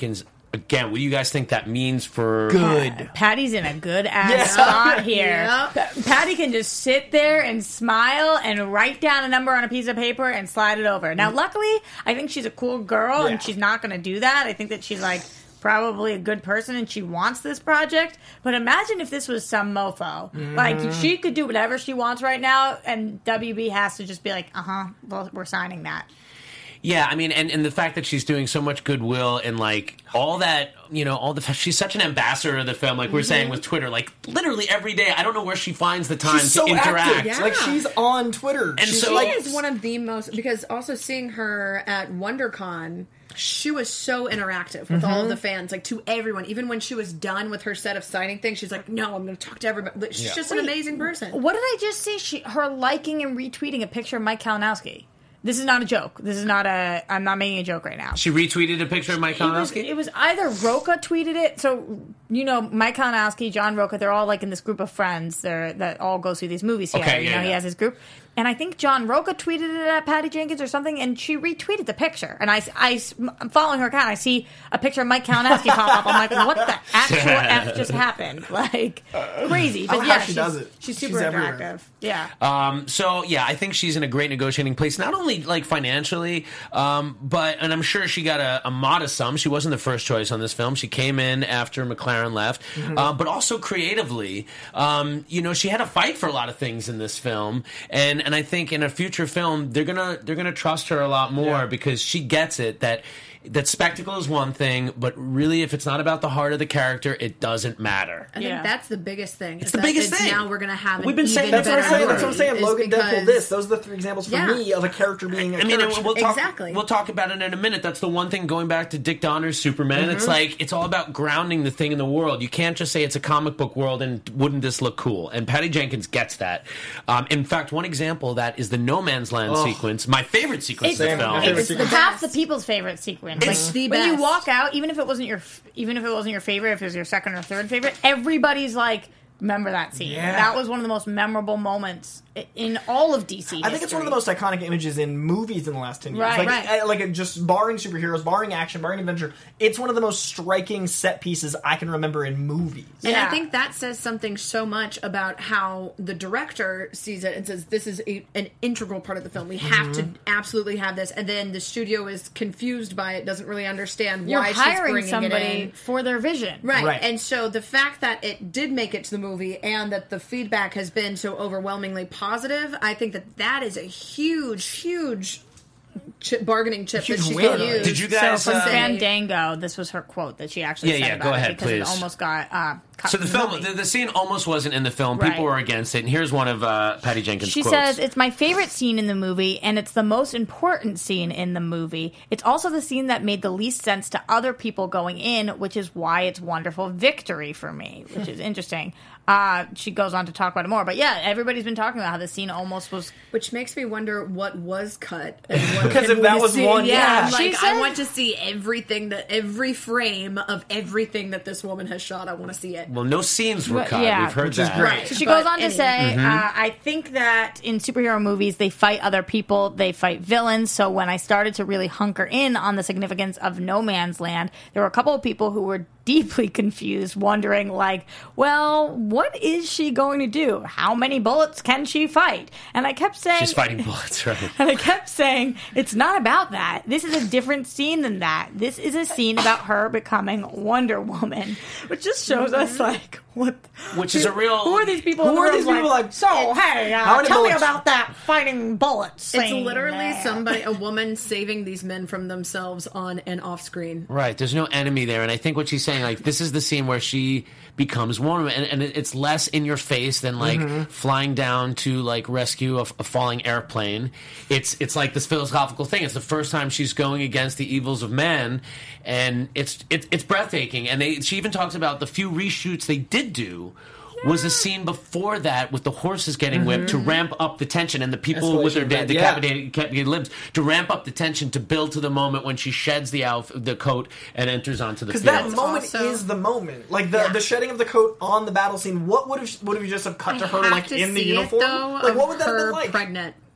again, what do you guys think that means for... Good. Patty's in a good ass Yeah. spot here. Yep. Pa- Patty can just sit there and smile and write down a number on a piece of paper and slide it over. Now, luckily, I think she's a cool girl Yeah. and she's not going to do that. I think that she's like probably a good person and she wants this project. But imagine if this was some mofo. Mm-hmm. Like, she could do whatever she wants right now and W B has to just be like, uh-huh, well, we're signing that. Yeah, I mean, and, and the fact that she's doing so much goodwill and, like, all that, you know, all the... She's such an ambassador of the film, like we we're saying with Twitter. Like, literally every day, I don't know where she finds the time She's to so interact. active. Yeah. Like, she's on Twitter. And she's so- She like, is one of the most, because also seeing her at WonderCon, she was so interactive with all of the fans, like to everyone. Even when she was done with her set of signing things, she's like, "No, I'm going to talk to everybody." She's Yeah. just an amazing person. What did I just see? She, her liking and retweeting a picture of Mike Kalinowski. This is not a joke. This is not a... I'm not making a joke right now. She retweeted a picture of Mike It was, Kalinowski? it was either Roca tweeted it. So, you know, Mike Kalinowski, John Roca, they're all like in this group of friends they're, that all go through these movies together. Okay, you yeah, know, he yeah. has his group. And I think John Roca tweeted it at Patty Jenkins or something, and she retweeted the picture. And I, I, I'm following her account. I see a picture of Mike Kalinowski pop up. I'm like, what the actual F just happened? Like, crazy. I But like yeah, how she she's, does it. she's She's super everywhere. interactive. Yeah. Um, so yeah, I think she's in a great negotiating place, not only like financially, um, but and I'm sure she got a, a modest sum. She wasn't the first choice on this film. She came in after McLaren left, Mm-hmm. uh, but also creatively, um, you know, she had to fight for a lot of things in this film, and and I think in a future film they're gonna they're gonna trust her a lot more Yeah. because she gets it that. That spectacle is one thing, but really, if it's not about the heart of the character, it doesn't matter. I think Yeah. that's the biggest thing. It's the biggest thing. Now we're going to have. We've an been saying- even that's what I'm better saying. That's what I'm movie, saying. is Logan, because- Deadpool, this. Those are the three examples for Yeah. me of a character being a I mean, character. we'll talk. Exactly. We'll talk about it in a minute. That's the one thing. Going back to Dick Donner's Superman, it's like it's all about grounding the thing in the world. You can't just say it's a comic book world and wouldn't this look cool? And Patty Jenkins gets that. Um, in fact, one example of that is the No Man's Land Oh. sequence. My favorite sequence It's, of the Same. film. My favorite it's sequence. half the people's favorite sequence. It's like, the when you best. walk out, even if it wasn't your, f- even if it wasn't your favorite, if it was your second or third favorite, everybody's like, remember that scene. Yeah. That was one of the most memorable moments i- in all of D C. I think it's one of the most iconic images in movies in the last ten years. Right, like, right. I- like it just barring superheroes, barring action, barring adventure, it's one of the most striking set pieces I can remember in movies. And Yeah. I think that says something so much about how the director sees it and says this is a, an integral part of the film. We have Mm-hmm. to absolutely have this. And then the studio is confused by it, doesn't really understand You're why she's hiring bringing it somebody in. for their vision. Right. Right. And so the fact that it did make it to the movie and that the feedback has been so overwhelmingly positive, I think that that is a huge, huge chip, bargaining chip Huge that she win. can use. Did you guys, So from uh, Fandango, this was her quote that she actually Yeah, said yeah, about go it ahead, because please. it almost got uh, cut So the from film, movie. the, the scene almost wasn't in the film. People Right. were against it. And here's one of uh, Patty Jenkins' She quotes. says, it's my favorite scene in the movie, and it's the most important scene in the movie. It's also the scene that made the least sense to other people going in, which is why it's wonderful victory for me, which is interesting. Uh, she goes on to talk about it more. But yeah, everybody's been talking about how the scene almost was... Which makes me wonder what was cut. And what Because can if that we was see. one- yeah, yeah. I'm like She said- I want to see everything that every frame of everything that this woman has shot. I want to see it. well, no scenes were But, cut. yeah. We've heard Which is that. great. So she But goes on to anyway. say, Mm-hmm. uh, I think that in superhero movies, they fight other people, they fight villains. So when I started to really hunker in on the significance of No Man's Land, there were a couple of people who were deeply confused, wondering, like, well, what is she going to do? How many bullets can she fight? And I kept saying... She's fighting bullets, right? And I kept saying, it's not about that. This is a different scene than that. This is a scene about her becoming Wonder Woman, which just shows us, like, what... Which is a real- Who are these people Who in the are room these people like, so, hey, how uh, many tell me bullets? about that fighting bullets It's scene literally there." somebody, a woman saving these men from themselves on and off screen. Right. There's no enemy there. And I think what she's saying, like, this is the scene where she becomes Wonder Woman. And, and it's less in your face than, like, Mm-hmm. flying down to, like, rescue a, a falling airplane. It's it's like this philosophical thing. It's the first time she's going against the evils of man. And it's, it's, it's breathtaking. And they, she even talks about the few reshoots they did do was a scene before that with the horses getting whipped to ramp up the tension and the people with their Escalation de- event, yeah. decapitated, decapitated limbs to ramp up the tension to build to the moment when she sheds the outf- the coat and enters onto the Because field. that moment also- is the moment, like the, Yeah. the shedding of the coat on the battle scene. What would have would have you just have cut to I her have like to in the see uniform? It, though, like of what would that have her been like? pregnant.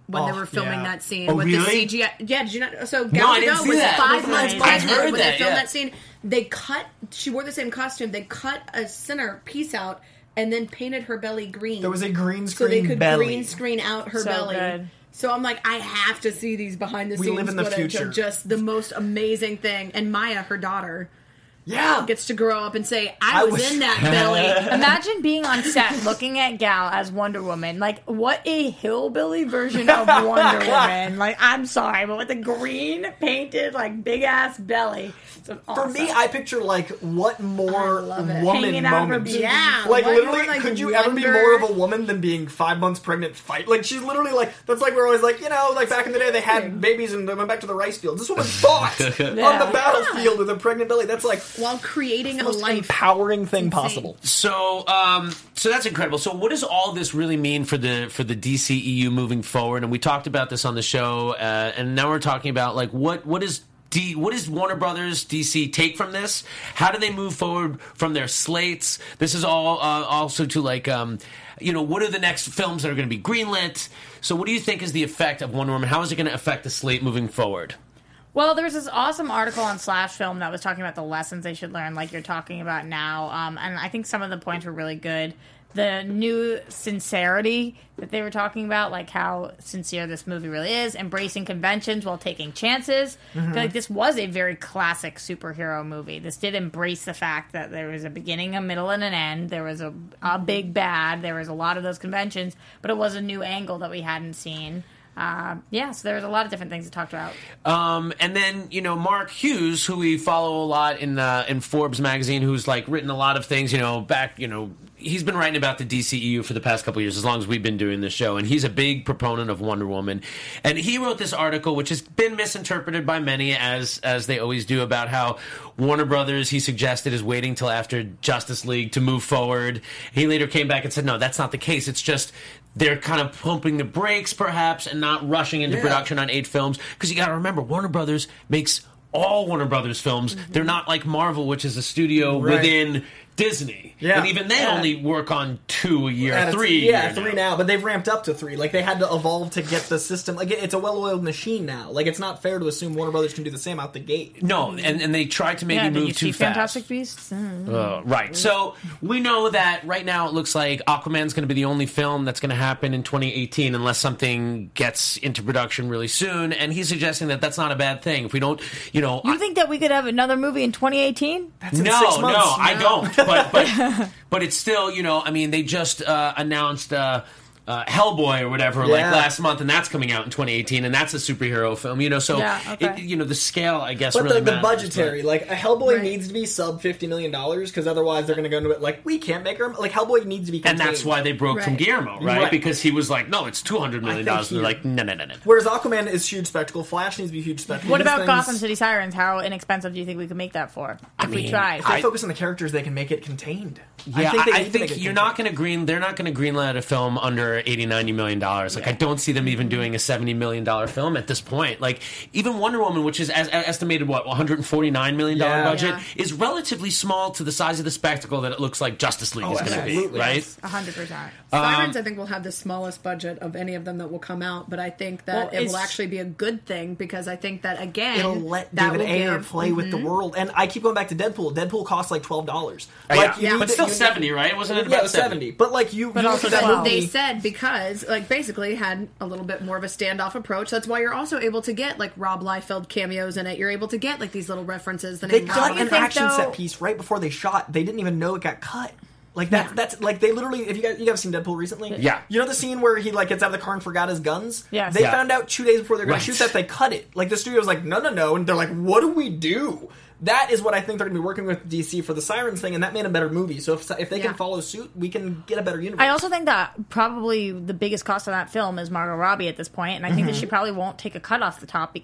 when Oh, they were filming yeah. that scene Oh, with really? the C G I. Yeah, did you not? So No, Gal I didn't Gadot see was that. five months I pregnant heard when that, they filmed yeah. that scene. They cut. She wore the same costume. They cut a center piece out and then painted her belly green. There was a green so screen they could belly. green screen out her So belly. good. So I'm like, I have to see these behind the We scenes live in the footage future. of just the most amazing thing. And Maya, her daughter, Yeah. gets to grow up and say, I, I was, was- in that belly. Imagine being on set looking at Gal as Wonder Woman. Like, what a hillbilly version of Wonder Woman. Like, I'm sorry, but with the green painted, like, big ass belly. It's For awesome. me, I picture like what more I love it. woman Hanging out of her moments. boobs. Yeah, Like what literally, more, like, could you ever be wonder- more of a woman than being five months pregnant? Fight like she's literally like that's like we're always like you know like back in the day they had babies and they went back to the rice fields. This woman fought on the battlefield with a pregnant belly. That's like While creating the a most life. empowering thing insane. possible. So, um, so that's incredible. So, what does all this really mean for the for the D C E U moving forward? And we talked about this on the show, uh, and now we're talking about like what what is. D, what does Warner Brothers D C take from this? How do they move forward from their slates? This is all uh, also to like, um, you know, what are the next films that are going to be greenlit? So, what do you think is the effect of Wonder Woman? How is it going to affect the slate moving forward? Well, there's this awesome article on Slash Film that was talking about the lessons they should learn, like you're talking about now. Um, and I think some of the points were really good. The new sincerity that they were talking about, like how sincere this movie really is, embracing conventions while taking chances. I feel like this was a very classic superhero movie. This did embrace the fact that there was a beginning, a middle, and an end. There was a, a big bad. There was a lot of those conventions, but it was a new angle that we hadn't seen. Uh, yeah, so there was a lot of different things to talk about. Um, and then, you know, Mark Hughes, who we follow a lot in uh, in Forbes magazine, who's like written a lot of things, you know, back, you know, he's been writing about the D C E U for the past couple of years, as long as we've been doing this show, and he's a big proponent of Wonder Woman. And he wrote this article, which has been misinterpreted by many, as as they always do, about how Warner Brothers, he suggested, is waiting till after Justice League to move forward. He later came back and said, no, that's not the case. It's just they're kind of pumping the brakes, perhaps, and not rushing into Yeah. production on eight films. Because you got to remember, Warner Brothers makes all Warner Brothers films. Mm-hmm. They're not like Marvel, which is a studio Right. within Disney. Yeah. And even they Yeah. only work on two a year, And it's- three. yeah, a year three now. now. But they've ramped up to three. Like they had to evolve to get the system. Like it- it's a well-oiled machine now. Like it's not fair to assume Warner Brothers can do the same out the gate. No, and, and they tried to maybe yeah, did move you too see fast. Fantastic Beasts? Mm. Uh, right. So we know that right now it looks like Aquaman's going to be the only film that's going to happen in twenty eighteen unless something gets into production really soon. And he's suggesting that that's not a bad thing. If we don't, you know, You I- think that we could have another movie in twenty eighteen? That's in no, six no, months. I don't. But but but it's still, you know, I mean, they just uh, announced uh, uh, Hellboy or whatever like Yeah. last month, and that's coming out in twenty eighteen, and that's a superhero film. You know, so Yeah, okay. it, you know the scale, I guess, But really the, the matters, budgetary, but- like a Hellboy Right. needs to be sub fifty million dollars because otherwise they're going to go into it like we can't make our like Hellboy needs to be. And Contained. that's why they broke from Right. Guillermo, right? Right. Because he was like, no, it's two hundred million dollars. And they're here- like, no, no, no, no. Whereas Aquaman is huge spectacle, Flash needs to be huge spectacle. What These about things- Gotham City Sirens? How inexpensive do you think we could make that for? If we mean, tried. If they I- focus on the characters, they can make it contained. Yeah, I think, they I, I need to think make it you're contained. not going to green. They're not going to greenlight a film under eighty, ninety million dollars. Like I don't see them even doing a seventy million dollar film at this point. Like even Wonder Woman, which is as, as estimated what one hundred forty-nine million dollar Yeah. budget, Yeah. is relatively small to the size of the spectacle that it looks like Justice League Oh, is going to be. absolutely. Right? A hundred percent. Sirens, I think, will have the smallest budget of any of them that will come out, but I think that Well, it will it's- actually be a good thing because I think that again, It'll let that David will Ayer give- play with the Mhm. world, and I keep going back to Deadpool. Deadpool costs like twelve dollars. Uh, Like, yeah. you Yeah. need But to- still you- seventy, right? Wasn't it Yeah, about it was seventy. But like you, But you also look at that twelve. movie. They said because, like, basically had a little bit more of a standoff approach. That's why you're also able to get like Rob Liefeld cameos in it. You're able to get like these little references. The They name cut Rob. you an think, action though- set piece right before they shot. They didn't even know it got cut. Like that's Yeah. that's like they literally. If you guys you guys seen Deadpool recently, Yeah. you know the scene where he like gets out of the car and forgot his guns. Yes. They Yeah. found out two days before they're going Right. to shoot that they cut it. Like the studio was like, no, no, no, and they're like, what do we do? That is what I think they're going to be working with D C for the Sirens thing, and that made a better movie. So if if they Yeah. can follow suit, we can get a better universe. I also think that probably the biggest cost of that film is Margot Robbie at this point, and I think that she probably won't take a cut off the top because she's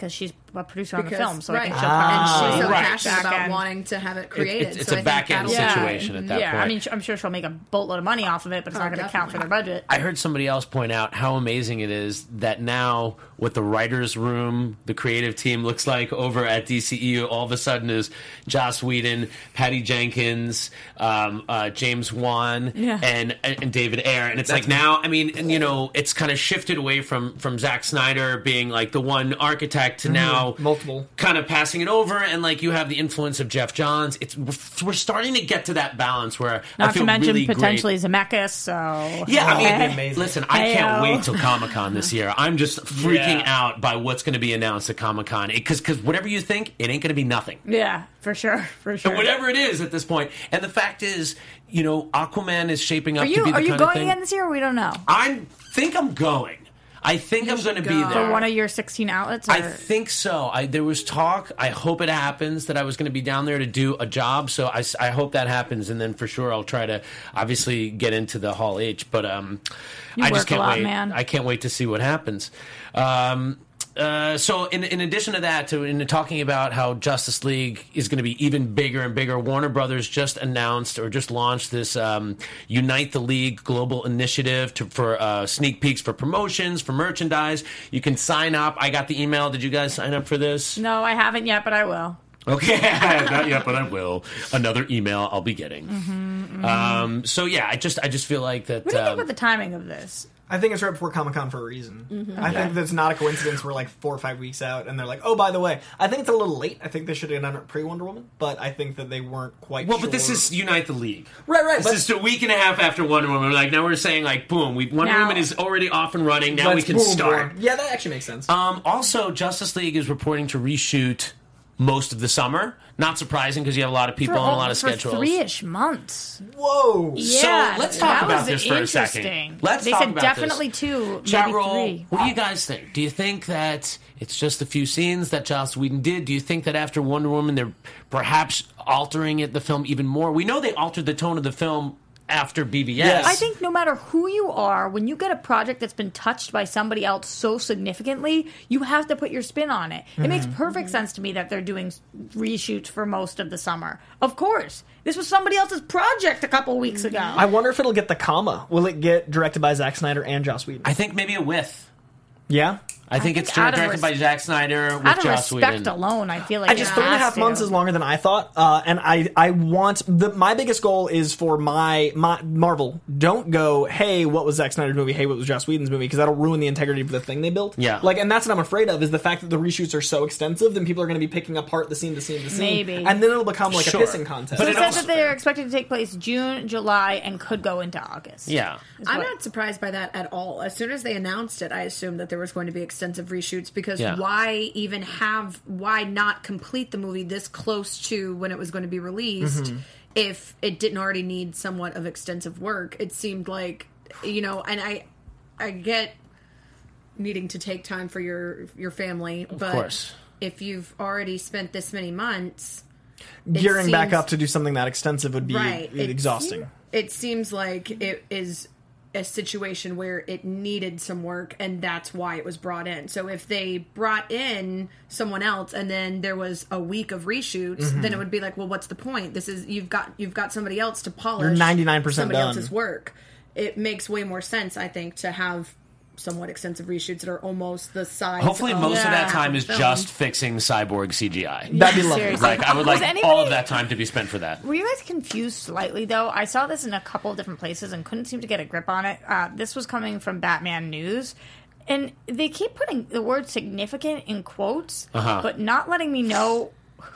a producer on the Because- film, so right. I think she'll and probably she's so Right. passionate back about end. wanting to have it created. It's, it's so a I think back end that'll- situation at that yeah, point. I mean, I'm sure she'll make a boatload of money off of it, but it's Oh, not going to count for their budget. I heard somebody else point out how amazing it is that now what the writers' room, the creative team looks like over at D C E U, all of a sudden is Joss Whedon, Patty Jenkins, um, uh, James Wan, Yeah. and and David Ayer, and it's like now, I mean, and, you know, it's kind of shifted away from from Zack Snyder being like the one architect to now multiple. kind of passing it over, and like you have the influence of Jeff Johns. It's we're starting to get to that balance where I Not feel to mention really great. potentially Zemeckis, so... Yeah, I mean, that'd be amazing. listen, I can't Heyo. wait till Comic Con this year. I'm just freaking Yeah. out by what's going to be announced at Comic Con because because whatever you think, it ain't going to be nothing. Yeah, for sure, for sure. Whatever it is at this point, and the fact is, you know, Aquaman is shaping up Are to you be the are you kind going of thing. again this year? Or we don't know. I think I'm going. I think I'm going to be go. there. For one of your sixteen outlets? Or? I think so. I, there was talk. I hope it happens that I was going to be down there to do a job. So I, I hope that happens, and then for sure I'll try to obviously get into the Hall H. But um, You I work just can't a lot, wait. man. I can't wait to see what happens. Um, uh, so in, in addition to that, to in talking about how Justice League is going to be even bigger and bigger, Warner Brothers just announced or just launched this um, Unite the League global initiative to, for uh, sneak peeks for promotions, for merchandise. You can sign up. I got the email. Did you guys sign up for this? No, I haven't yet, but I will. Okay, not yet, but I will. Another email I'll be getting. Mm-hmm, mm-hmm. Um, so yeah, I just I just feel like that. What do you think um, about the timing of this? I think it's right before Comic Con for a reason. Mm-hmm. I think that's not a coincidence. We're like four or five weeks out, and they're like, "Oh, by the way, I think it's a little late. I think they should have done it pre Wonder Woman, but I think that they weren't quite." Well, sure. but this is Unite the League. right, right. This but, is a week and a half after Wonder Woman. Like now we're saying like, boom, we Wonder Now- Woman is already off and running. Now we let's can boom, start. boom. Yeah, that actually makes sense. Um, also, Justice League is reporting to reshoot most of the summer. Not surprising because you have a lot of people For, and a lot of for schedules. three-ish months. Whoa! Yeah, let's talk that about was this for a second. interesting. Let's they talk said about definitely this. two, Chat maybe roll. three. What do you guys think? Do you think that it's just a few scenes that Joss Whedon did? Do you think that after Wonder Woman, they're perhaps altering it, the film even more? We know they altered the tone of the film after B B S. Yes. I think no matter who you are, when you get a project that's been touched by somebody else so significantly, you have to put your spin on it. It makes perfect sense to me that they're doing reshoots for most of the summer. Of course. This was somebody else's project a couple weeks ago. I wonder if it'll get the comma. Will it get directed by Zack Snyder and Joss Whedon? I think maybe a with. yeah. I think, think it's out of directed res- by Zack Snyder with Out of Joss respect Whedon. alone, I feel like I just it three and a has half to. months is longer than I thought, uh, and I I want the my biggest goal is for my my Marvel. Don't go, hey, what was Zack Snyder's movie? Hey, what was Joss Whedon's movie? Because that'll ruin the integrity of the thing they built. Yeah. like, and that's what I'm afraid of is the fact that the reshoots are so extensive. Then people are going to be picking apart the scene to scene to scene, Maybe. and then it'll become like Sure. a pissing contest. But So it it says also- that they're expected to take place June, July, and could go into August. Yeah. Is I'm what- not surprised by that at all. As soon as they announced it, I assumed that there was going to be extensive reshoots because Yeah. why even have, why not complete the movie this close to when it was going to be released Mm-hmm. if it didn't already need somewhat of extensive work? It seemed like, you know, and I, I get needing to take time for your your family, but course. if you've already spent this many months gearing back seems- up to do something that extensive would be right. It exhausting. seem- It seems like it is a situation where it needed some work, and that's why it was brought in. So if they brought in someone else, and then there was a week of reshoots, Mm-hmm. then it would be like, well, what's the point? This is you've got you've got somebody else to polish. You're ninety-nine percent somebody done. else's work. It makes way more sense, I think, to have somewhat extensive reshoots that are almost the size. Hopefully, of most of that Yeah. time is film. just fixing cyborg C G I. That'd be lovely. Seriously. Like I would Was like anybody- all of that time to be spent for that. Were you guys confused slightly, though? I saw this in a couple of different places and couldn't seem to get a grip on it. Uh, this was coming from Batman News. And they keep putting the word significant in quotes, Uh-huh. but not letting me know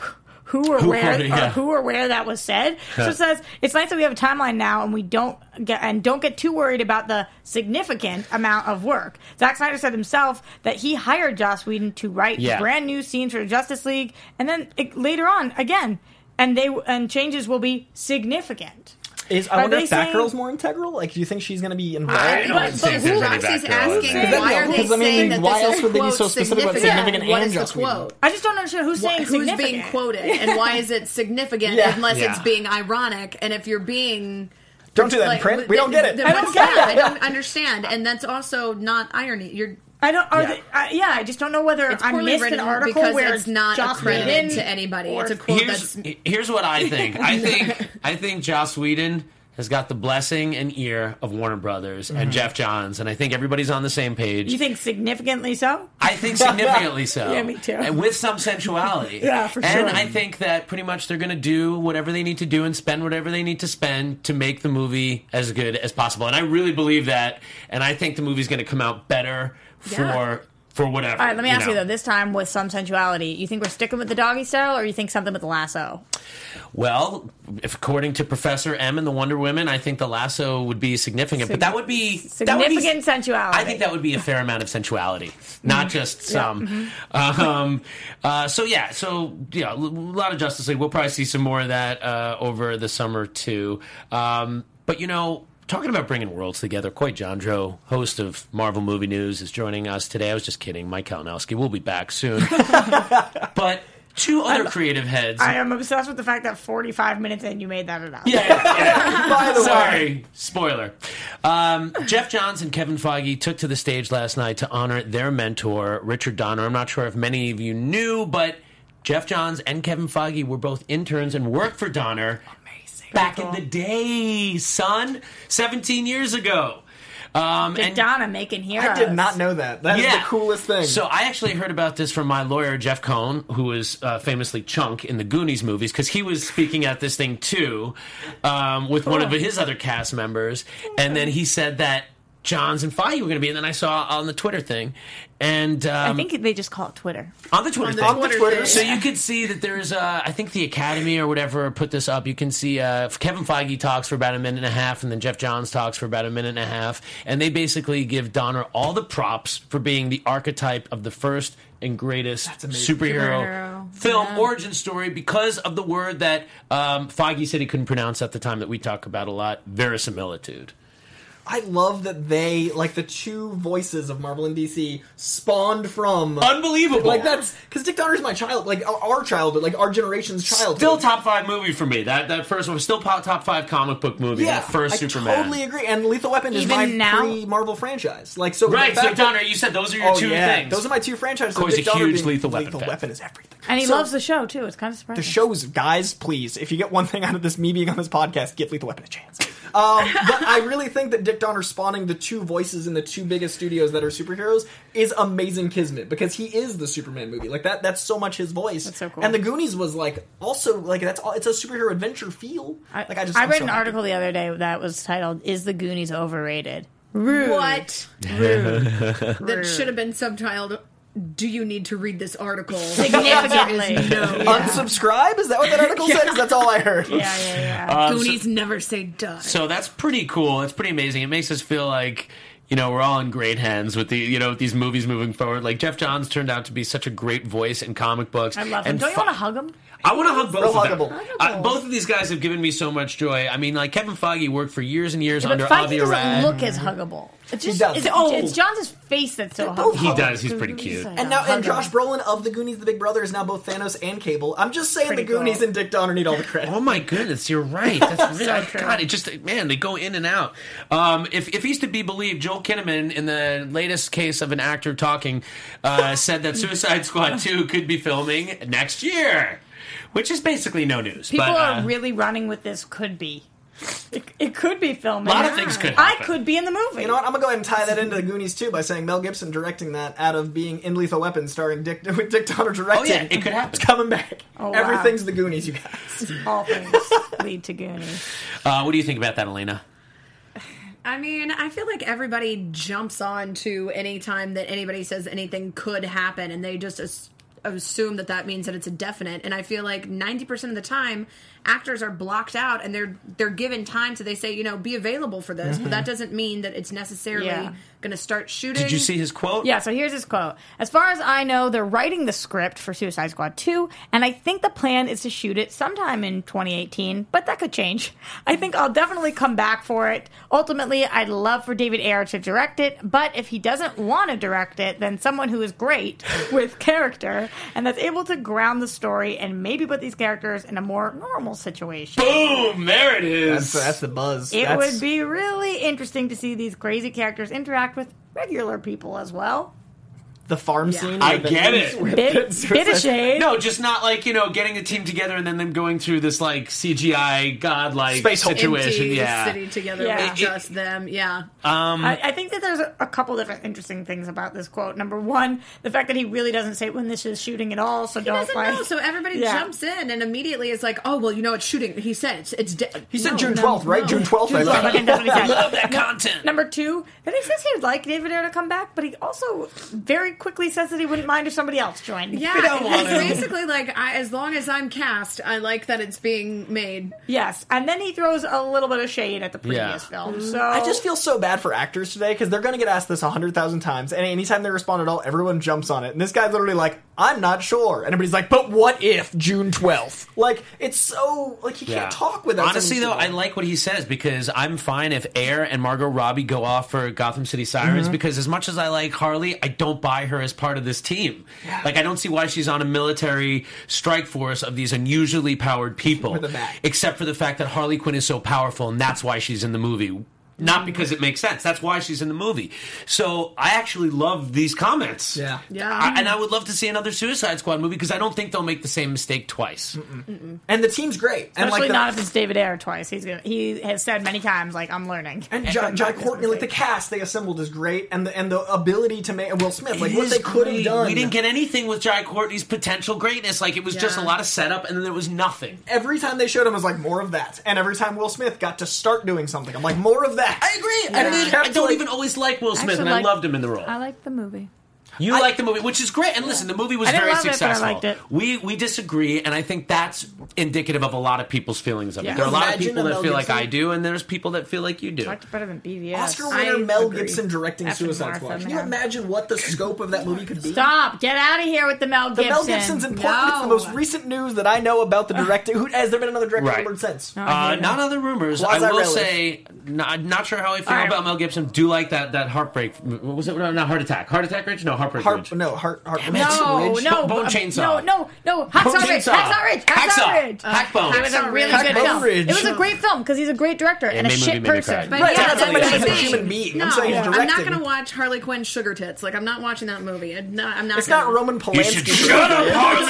who or Who where quoted, yeah. or who or where that was said. So it says it's nice that we have a timeline now, and we don't get and don't get too worried about the significant amount of work. Zack Snyder said himself that he hired Joss Whedon to write Yeah. brand new scenes for Justice League, and then it, later on again, and they and changes will be significant. Is I Are wonder they if saying- Batgirl's more integral? Like, do you think she's going to be involved? I don't But, think but there's who any Roxy's Batgirl. asking, Because why are they because, I mean, saying that why this else is, would they be quote, so specific about significant What and is the Joss Whedon? quote? I just don't understand who's saying Who's significant. being quoted and why is it significant Yeah. unless Yeah. it's being ironic? And if you're being Don't do that in print. We don't get it. then I don't what's get that? it. I don't understand, and that's also not irony. You're I don't. Are Yeah. yeah. They, uh, yeah, I just don't know whether It's I poorly missed written an article because where it's not Joss accredited Whedon to anybody. or- It's a quote Here's, that's here's what I think. I think I think Joss Whedon has got the blessing and ear of Warner Brothers and Jeff Johns, and I think everybody's on the same page. You think significantly so? I think significantly so. Yeah, me too. And with some sensuality. Yeah, for And sure. I think that pretty much they're going to do whatever they need to do and spend whatever they need to spend to make the movie as good as possible. And I really believe that, and I think the movie's going to come out better for Yeah. for whatever. All right, let me ask know. you though. This time with some sensuality, you think we're sticking with the doggy style, or you think something with the lasso? Well, if according to Professor M and the Wonder Women, I think the lasso would be significant, but that would be that would be- Significant sensuality. I think that would be a fair amount of sensuality, not just some. Um, uh, so yeah, so yeah, a lot of Justice League. We'll probably see some more of that uh, over the summer too. Um, but you know. Talking about bringing worlds together, Coy Jandreau, host of Marvel Movie News, is joining us today. I was just kidding. Mike Kalinowski will be back soon. But two other creative heads. I am obsessed with the fact that forty-five minutes in, you made that enough. Yeah, yeah. By the way, Sorry, spoiler. Um, Jeff Johns and Kevin Feige took to the stage last night to honor their mentor, Richard Donner. I'm not sure if many of you knew, but Jeff Johns and Kevin Feige were both interns and worked for Donner back in the day, son. seventeen years ago. Um, Dick and Donna making heroes. I did not know that. That is Yeah. the coolest thing. So I actually heard about this from my lawyer, Jeff Cohn, who was uh, famously Chunk in the Goonies movies, because he was speaking at this thing too um, with one of his other cast members. And then he said that Johns and Feige were going to be, and then I saw on the Twitter thing. And um, I think they just call it Twitter. on the Twitter On the thing. On the Twitter. So you could see that there's, uh, I think the Academy or whatever put this up. You can see uh, Kevin Feige talks for about a minute and a half, and then Jeff Johns talks for about a minute and a half. And they basically give Donner all the props for being the archetype of the first and greatest superhero, Superhero. film Yeah. origin story because of the word that um, Feige said he couldn't pronounce at the time that we talk about a lot, verisimilitude. I love that they, like, the two voices of Marvel and D C spawned from... Unbelievable. Like, that's... Because Dick Donner's my child, like, our, our childhood, like, our generation's childhood. Still top five movie for me. That that first one was still po- top five comic book movie. Yeah, that first I Superman. totally agree. And Lethal Weapon is Even my now? pre-Marvel franchise. Like, so Right, the so fact Donner, that- you said those are your oh, two yeah. things. Those are my two franchises. Coy's So a Dick Donner huge being Lethal Weapon Lethal fan. Weapon is everything. And he So, loves the show, too. It's kind of surprising. the shows, guys, please, if you get one thing out of this, me being on this podcast, give Lethal Weapon a chance. Um, but I really think that Dick Donner spawning the two voices in the two biggest studios that are superheroes is amazing kismet, because he is the Superman movie. Like, that that's so much his voice. That's so cool. And the Goonies was, like, also, like, that's all, it's a superhero adventure feel. I, like, I just I I'm read so an happy. article the other day that was titled, Is the Goonies Overrated? Rude. what Rude. that should have been subtitled. Do you need to read this article? Significantly. No. Unsubscribe? Is that what that article said? 'Cause that's all I heard. Yeah, yeah, yeah. Um, so- Goonies never say die. So that's pretty cool. It's pretty amazing. It makes us feel like, you know, we're all in great hands with the, you know, with these movies moving forward. Like Jeff Johns turned out to be such a great voice in comic books. I love him. And Don't you Fe- want to hug him? I want to hug both Real of them. huggable. Uh, both of these guys have given me so much joy. I mean, like Kevin Feige worked for years and years But under Feige Avi doesn't Arad. look as huggable. It's just, does. It's, Oh. it's John's face that's so both huggable. He does. He's pretty cute. And now, and Josh Brolin of the Goonies, the Big Brother, is now both Thanos and Cable. I'm just saying Pretty the Goonies cool. and Dick Donner need all the credit. Oh my goodness, you're right. That's really, So true. God, it just, man, they go in and out. Um, if, if he's to be believed, Joel Kinnaman, in the latest case of an actor talking, uh, said that Suicide Squad two could be filming next year, which is basically no news. People but, are uh, really running with this could be. It, it could be filming. A lot of things could I happen. could be in the movie. You know what? I'm gonna go ahead and tie that into the Goonies too by saying Mel Gibson directing that out of being in Lethal Weapon, starring Dick with Dick Donner directing. Oh, yeah, it could happen. It's coming back. Oh, wow. Everything's the Goonies, you guys. All things lead to Goonies. uh, what do you think about that, Elena? I mean, I feel like everybody jumps on to any time that anybody says anything could happen, and they just as- assume that that means that it's a definite. And I feel like ninety percent of the time, actors are blocked out and they're they're given time, so they say, you know, be available for this. But that doesn't mean that it's necessarily Yeah. going to start shooting. Did you see his quote? Yeah, so here's his quote. As far as I know, they're writing the script for Suicide Squad two, and I think the plan is to shoot it sometime in twenty eighteen, but that could change. I think I'll definitely come back for it. Ultimately, I'd love for David Ayer to direct it, but if he doesn't want to direct it, then someone who is great with character and that's able to ground the story and maybe put these characters in a more normal situation. Boom! There it is. That's, that's the buzz. It That's- would be really interesting to see these crazy characters interact with regular people as well. the farm Yeah. scene. I with the get names it. with Bit, the- bit of shade. No, just not like, you know, getting a team together and then them going through this like C G I godlike Space Hulk. situation. Empty Yeah. city together Yeah. with just them. Yeah. Um, I, I think that there's a, a couple different interesting things about this quote. Number one, the fact that he really doesn't say when this is shooting at all, so He don't doesn't like. know, so everybody Yeah. jumps in and immediately is like, "Oh, well, you know, it's shooting." He said it's. it's de- He said no, June no, twelfth, right? no. June twelfth, I June twelfth, thought. I definitely said. love that content. Number two, that he says he'd like David Ayer to come back, but he also very quickly says that he wouldn't mind if somebody else joined. Yeah, don't want it's him. basically like, I, as long as I'm cast, I like that it's being made. Yes, and then he throws a little bit of shade at the previous Yeah. film. So I just feel so bad for actors today because they're going to get asked this a hundred thousand times, and anytime they respond at all, everyone jumps on it. And this guy's literally like, "I'm not sure," and everybody's like, "But what if June twelfth?" Like, it's so like you Yeah. can't talk without. Honestly, though, I like what he says because I'm fine if Ayer and Margot Robbie go off for Gotham City Sirens because as much as I like Harley, I don't buy her as part of this team. Like, I don't see why she's on a military strike force of these unusually powered people. With a bat. Except for the fact that Harley Quinn is so powerful and that's why she's in the movie. Not because it makes sense. That's why she's in the movie. So I actually love these comments. Yeah. Yeah. I, and I would love to see another Suicide Squad movie because I don't think they'll make the same mistake twice. And the team's great, and especially like the, not if it's David Ayer twice. He's gonna. He has said many times, like, I'm learning. And Jai, Jai Courtney, like the cast they assembled is great, and the and the ability to make Will Smith, like It what is they could have great. done. We didn't get anything with Jai Courtney's potential greatness. Like, it was just a Yeah. lot of setup, and then there was nothing. Every time they showed him, was like more of that, and every time Will Smith got to start doing something, I'm like more of that. I agree. And I, it mean, kept, I don't like- even always like Will Smith, Actually, and like- I loved him in the role. I like the movie. You like the movie, which is great. And listen, the movie was I didn't very love it, but I successful. liked it. We we disagree, and I think that's indicative of a lot of people's feelings of Yeah. it. There are a lot of Imagine people a that Mel feel like Gibson- I do, and there's people that feel like you do. Much better than B V S. Oscar winner I Mel agree. Gibson directing F and Suicide Martha, Squad. Can you man. imagine what the scope of that movie could be? Stop! Get out of here with the Mel The Gibson. Mel Gibson's important. It's the No. most recent news that I know about the director. Who has there been another director Right. rumored since? Uh, not other rumors. I will Quasi-relic. say, not, not sure how I feel All right. about Mel Gibson. Do like that that heartbreak. What was it? No, not heart attack. Heart attack ridge? No, heartbreak Heart, ridge. no, heart, heart. Damn it. No, Ridge? no, Bone uh, Chainsaw. No, no, no. Hacksaw Bone Ridge. Chainsaw. Hacksaw Ridge. Hacksaw Hacksaw. Ridge. Hackbone. It was a really Hackbone good film. Ridge. It was a great film because he's a great director and a made shit movie made me person. cry. But Right, yeah, I'm not that's talking about what him as a I'm saying. human being. No, I'm saying he's I'm not directing. going to watch Harley Quinn sugar tits. Like, I'm not watching that movie. I'm not. I'm not It's gonna. not Roman Polanski. You should shut up,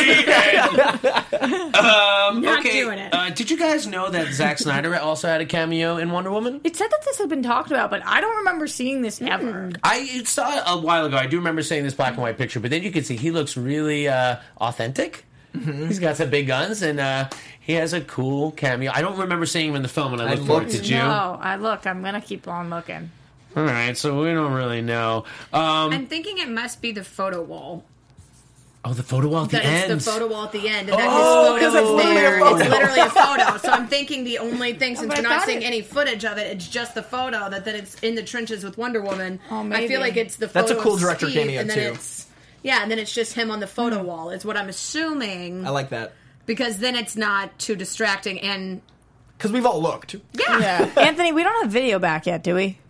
Harley. um, Not okay. doing it. Uh, did you guys know that Zack Snyder also had a cameo in Wonder Woman? It said that this had been talked about, but I don't remember seeing this ever. I saw it a while ago. I do remember seeing this black and white picture, but then you can see he looks really uh, authentic. Mm-hmm. He's got some big guns, and uh, he has a cool cameo. I don't remember seeing him in the film when I I looked for it. looked. Did you? No, I looked. I'm gonna keep on looking. All right, so we don't really know. Um, I'm thinking it must be the photo wall. oh, the photo wall at the That end. it's the photo wall at the end, and that Oh, his 'cause photo it's is literally a there. photo. It's literally a photo. So I'm thinking the only thing, since but I we're not thought seeing it- any footage of it, it's just the photo. That then it's in the trenches with Wonder Woman. Oh, I maybe. feel like it's the That's photo a cool of director Steve, cameo, and then too. It's, yeah, and then it's just him on the photo wall. Is what I'm assuming. I like that Because then it's not too distracting, and because we've all looked. yeah, Yeah, Anthony, we don't have video back yet, do we?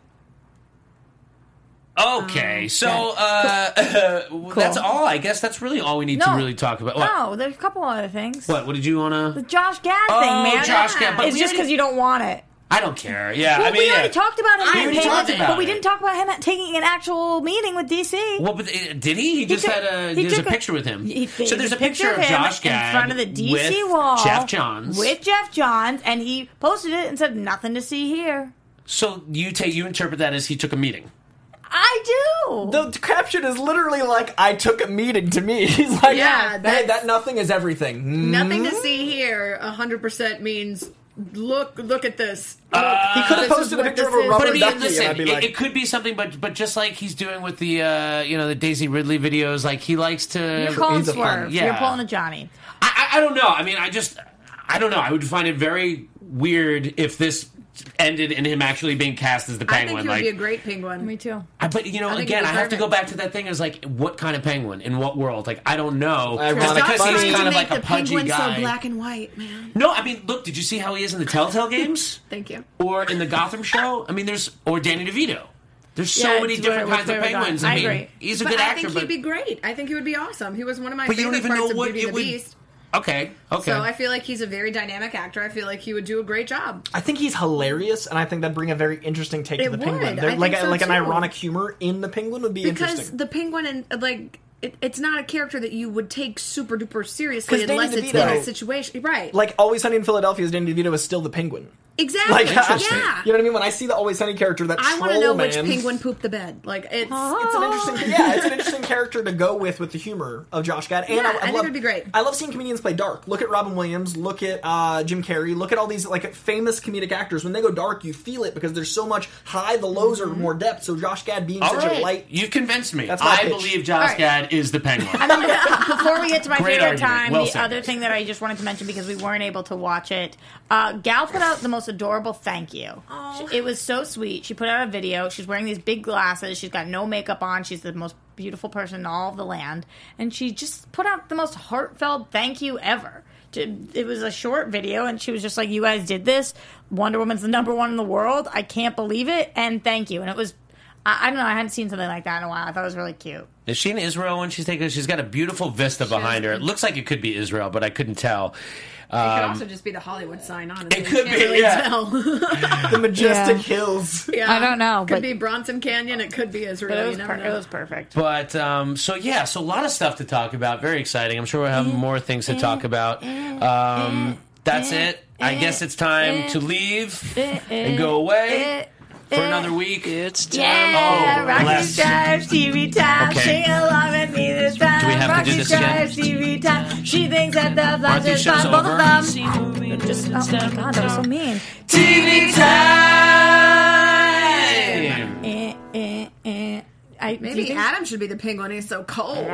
Okay, so uh, that's all. I guess that's really all we need to No. really talk about. What? No, there's a couple other things. What? What did you want The to? Josh Gad Oh, thing, man. Josh Gad, but It's we just already- because you don't want it. I don't care. Yeah, Well, I mean, we yeah. already talked about him I being already paid, talked about but we it. didn't talk about him taking an actual meeting with D C. Well, but uh, did he? He just took- had a. he There's a took a- picture with him. He- so there's a picture of him Josh Gad in front of the D C with wall Jeff Johns. with Jeff Johns, and he posted it and said, "Nothing to see here." So you take you interpret that as he took a meeting. I do. The caption is literally like, "I took a meeting." To me, he's like, Yeah, "Hey, that's- that nothing is everything." nothing Mm. to see here. one hundred percent means look, look at this. Uh, Look, He could have this is posted a what picture of this a is. rubber But I mean, ducky, listen, and I'd be it, like, it could be something, but but just like he's doing with the uh, you know the Daisy Ridley videos, like he likes to. You're calling he's a fun- swerve. yeah. You're pulling a Johnny. I, I I don't know. I mean, I just I don't know. I would find it very weird if this ended in him actually being cast as the I think Penguin. he would like, be a great penguin. Me too. I, but you know, I think again, it I was have to go perfect. back to that thing. Is like, what kind of penguin in what world? Like, I don't know. Ironic, Just because funny. he's Trying kind to of make like a the pudgy penguin guy. so black and white, man. No, I mean, look. Did you see how he is in the Telltale games Thank you. or in the Gotham show? I mean, there's or Danny DeVito. There's so Yeah, many it's different where- kinds of where we're going. penguins. I, I mean, agree. he's a But good I actor, think but he'd be great. I think he would be awesome. He was one of my But you don't favorite even parts know of what Beauty it and the would- Beast. Okay, okay. So I feel like he's a very dynamic actor. I feel like he would do a great job. I think he's hilarious, and I think that'd bring a very interesting take It to the would. Penguin. I There- think like a, so, like an too. ironic humor in the Penguin would be Because interesting. the Penguin and like it, it's not a character that you would take super duper seriously 'Cause Danny unless it's DeVito- in a situation, right? Like Always Sunny in Philadelphia's Danny DeVito is still the Penguin. Exactly. Like, yeah. you know what I mean? When I see the Always Sunny character, that I want to know which man, penguin pooped the bed. Like it's It's an interesting, yeah, it's an interesting character to go with with the humor of Josh Gad. And Yeah, I, I I, think love, it'd be great. I love seeing comedians play dark. Look at Robin Williams. Look at uh, Jim Carrey. Look at all these like famous comedic actors. When they go dark, you feel it because there's so much high. The lows are more depth. So Josh Gad being All such right. a light. You've convinced me. That's my I pitch. believe Josh All right. Gad is the Penguin. I mean, before we get to my Great favorite argument. time, Well the said, other guys. thing that I just wanted to mention because we weren't able to watch it, uh, Gal put out the most adorable thank you. She- It was so sweet. She put out a video. She's wearing these big glasses. She's got no makeup on. She's the most beautiful person in all of the land. And she just put out the most heartfelt thank you ever. It was a short video, and she was just like, you guys did this. Wonder Woman's the number one in the world. I can't believe it, and thank you. And it was, I, I don't know, I hadn't seen something like that in a while. I thought it was really cute. Is she in Israel when she's taking? She's got a beautiful vista behind her. It looks like it could be Israel, but I couldn't tell. It could Um, also just be the Hollywood sign on it could can't be, really yeah. tell. The majestic Yeah. hills. Yeah. I don't know, Could but- be Bronson Canyon. It could be Israel. But it you was, never per- know. it was perfect. But um, so yeah, so a lot of stuff to talk about. Very exciting. I'm sure we'll have more things to talk about. Um, that's it. I guess it's time to leave and go away for another week. It's time. Yeah, Oh, Rocky bless. Stripes T V time. Okay. Sing along with me this time. Do we have to Rocky do this again? Stripes T V time. She thinks that the Aren't flash these is shows fine, both over? of them. Just, oh my god, that was so mean. T V time. Eh, eh, eh. I, do you Maybe think- Adam should be the penguin. He's so cold.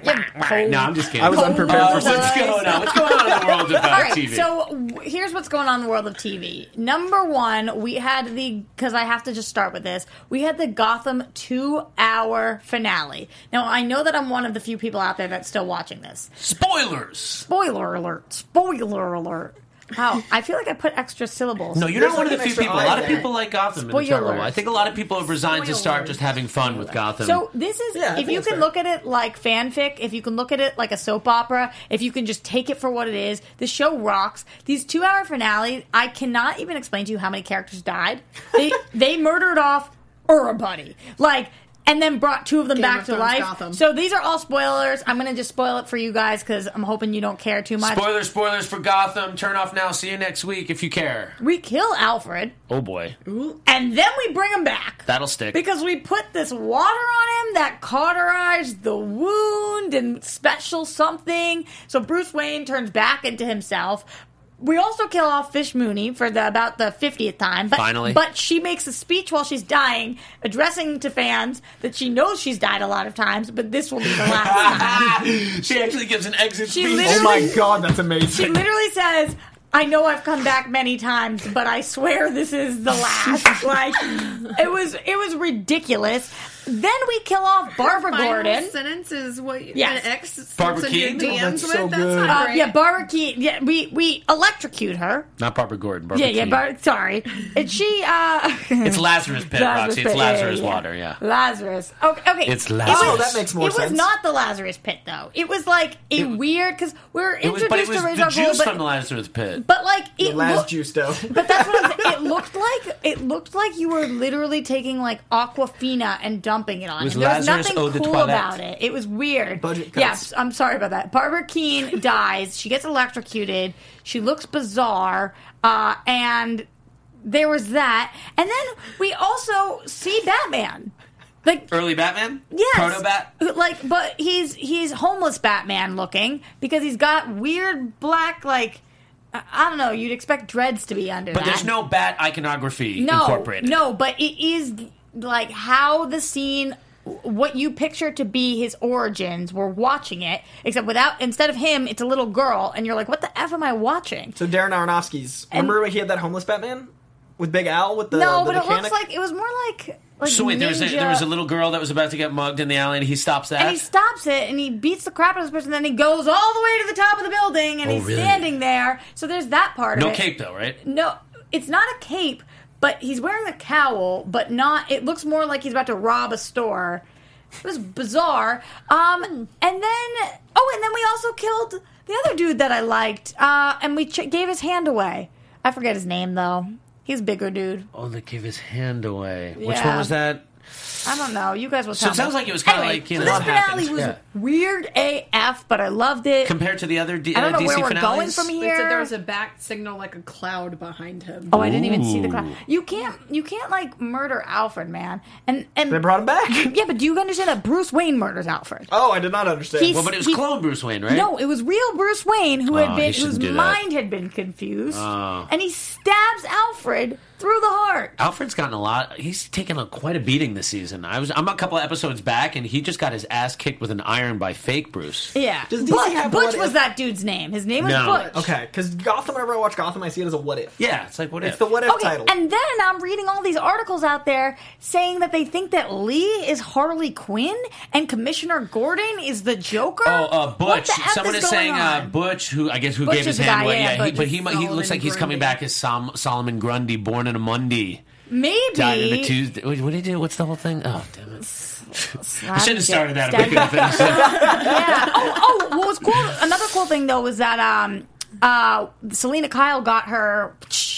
No, I'm just kidding. I was unprepared Uh, for what's this. going on? What's going on in the world of uh, All right, T V? so w- here's what's going on in the world of T V. Number one, we had the, because I have to just start with this, we had the Gotham two-hour finale. Now, I know that I'm one of the few people out there that's still watching this. Spoilers. Spoiler alert. Spoiler alert. Wow, I feel like I put extra syllables. No, you're There's not one of like the an few extra people. A I lot of there. people like Gotham in the Spoilers. terrible. I think a lot of people have resigned to start just having fun with Gotham. So this is, Yeah, I if think you it's can fair. look at it like fanfic, if you can look at it like a soap opera, if you can just take it for what it is, the show rocks. These two-hour finales, I cannot even explain to you how many characters died. They they murdered off everybody, like, and then brought two of them Game back of to Thrones life. Gotham. So these are all spoilers. I'm gonna just spoil it for you guys because I'm hoping you don't care too much. spoilers, spoilers for Gotham. Turn off now. See you next week if you care. We kill Alfred, Oh boy, and then we bring him back. that'll stick. Because we put this water on him that cauterized the wound and special something. So Bruce Wayne turns back into himself. We also kill off Fish Mooney for the about the fiftieth time. But, Finally. But she makes a speech while she's dying, addressing to fans that she knows she's died a lot of times, but this will be the last time. She actually gives an exit She speech. literally- Oh my god, that's She amazing. literally says, I know I've come back many times, but I swear this is the last. Like, it was it was ridiculous. Then we kill off Barbara Final Gordon. sentence is what Yes. an ex slips Barbara in your Keene? D Ms Oh, that's with. so That's good. not Uh, great. yeah, Barbara Keene. Yeah, we we electrocute her. Not Barbara Gordon. Barbara Yeah, yeah, Keene. Bar- sorry. And she, uh... It's Lazarus Pit, Roxy. It's Pit, Lazarus yeah, yeah. water. Yeah. Lazarus. Okay, okay. It's It Lazarus. was- Oh, that makes more It was sense. not the Lazarus Pit, though. It was like a It- weird, because we were It was, introduced but it was to Ra's the al Ghul, juice but, from the Lazarus Pit. but like, it Laz looked... Justo. But that's what I'm saying. It looked like it looked like you were literally taking like Aquafina and dumping it on It was him. There was Lazarus nothing eau de cool toilette. about it. It was weird. Budget cuts. Yes, I'm sorry about that. Barbara Keene dies. She gets electrocuted. She looks bizarre, uh, and there was that. And then we also see Batman. Like Early Batman? yes, Proto Bat? like, but he's he's homeless Batman looking because he's got weird black like. I I don't know. You'd expect dreads to be under But that. there's no bat iconography no, incorporated. No, but it is like how the scene, what you picture to be his origins. We're watching it, except without instead of him, it's a little girl, and you're like, "What the f am I watching?" So Darren Aronofsky's. And- Remember when he had that homeless Batman with Big Al with the no, the but it mechanic? looks like it was more like like So wait, there was, a, ninja- there was a little girl that was about to get mugged in the alley, and he stops that? And he stops it, and he beats the crap out of this person. Then he goes all the way to the top of the building, and Oh, he's really? standing there. So there's that part no of it. cape, though, right? No, it's not a cape, but he's wearing a cowl, but not. It looks more like he's about to rob a store. It was bizarre. Um, and then, oh, and then we also killed the other dude that I liked, uh, and we ch- gave his hand away. I forget his name though. He's a bigger dude. Oh, they gave his hand away. Which Yeah. one was that? I don't know. You guys will So tell it sounds me. like it was kind of Anyway, like, you so know, this what finale happened. was Yeah. weird A F, but I loved it. Compared to the other D- I don't uh, know D C where we're finales? going from They here. said there was a back signal, like a cloud behind him. Oh, I didn't even see the cloud. Ooh. You can't, you can't like murder Alfred, man. And and They brought him back. yeah, but do you understand that Bruce Wayne murders Alfred? Oh, I did not understand. He's- Well, but it was he- clone Bruce Wayne, right? No, it was real Bruce Wayne who Oh, had he been shouldn't whose do that. mind had been confused, Oh. and he stabs Alfred through the heart. Alfred's gotten a lot. He's taken a, quite a beating this season. I was I'm a couple of episodes back, and he just got his ass kicked with an iron by fake Bruce. Yeah, Does D C Butch, have Butch what was if- that dude's name. His name was No. Butch. Okay, because Gotham, whenever I watch Gotham, I see it as a what if. Yeah, it's like what It's if? the what if Okay, title. and then I'm reading all these articles out there saying that they think that Lee is Harley Quinn and Commissioner Gordon is the Joker. Oh, uh, What Butch. the F Someone is is saying going uh, on? Butch, who I guess who Butch gave is his the hand guy, away. yeah, Yeah, he, Butch but is he, he Solomon looks like he's coming Grundy. back as Sol- Solomon Grundy, born in a Monday. Maybe. Died in a Tuesday. What what did he do? What's the whole thing? Oh, damn it. I shouldn't have started that if we could have finished it. Yeah. Oh, oh, what was cool? Another cool thing though was that um, uh, Selena Kyle got her.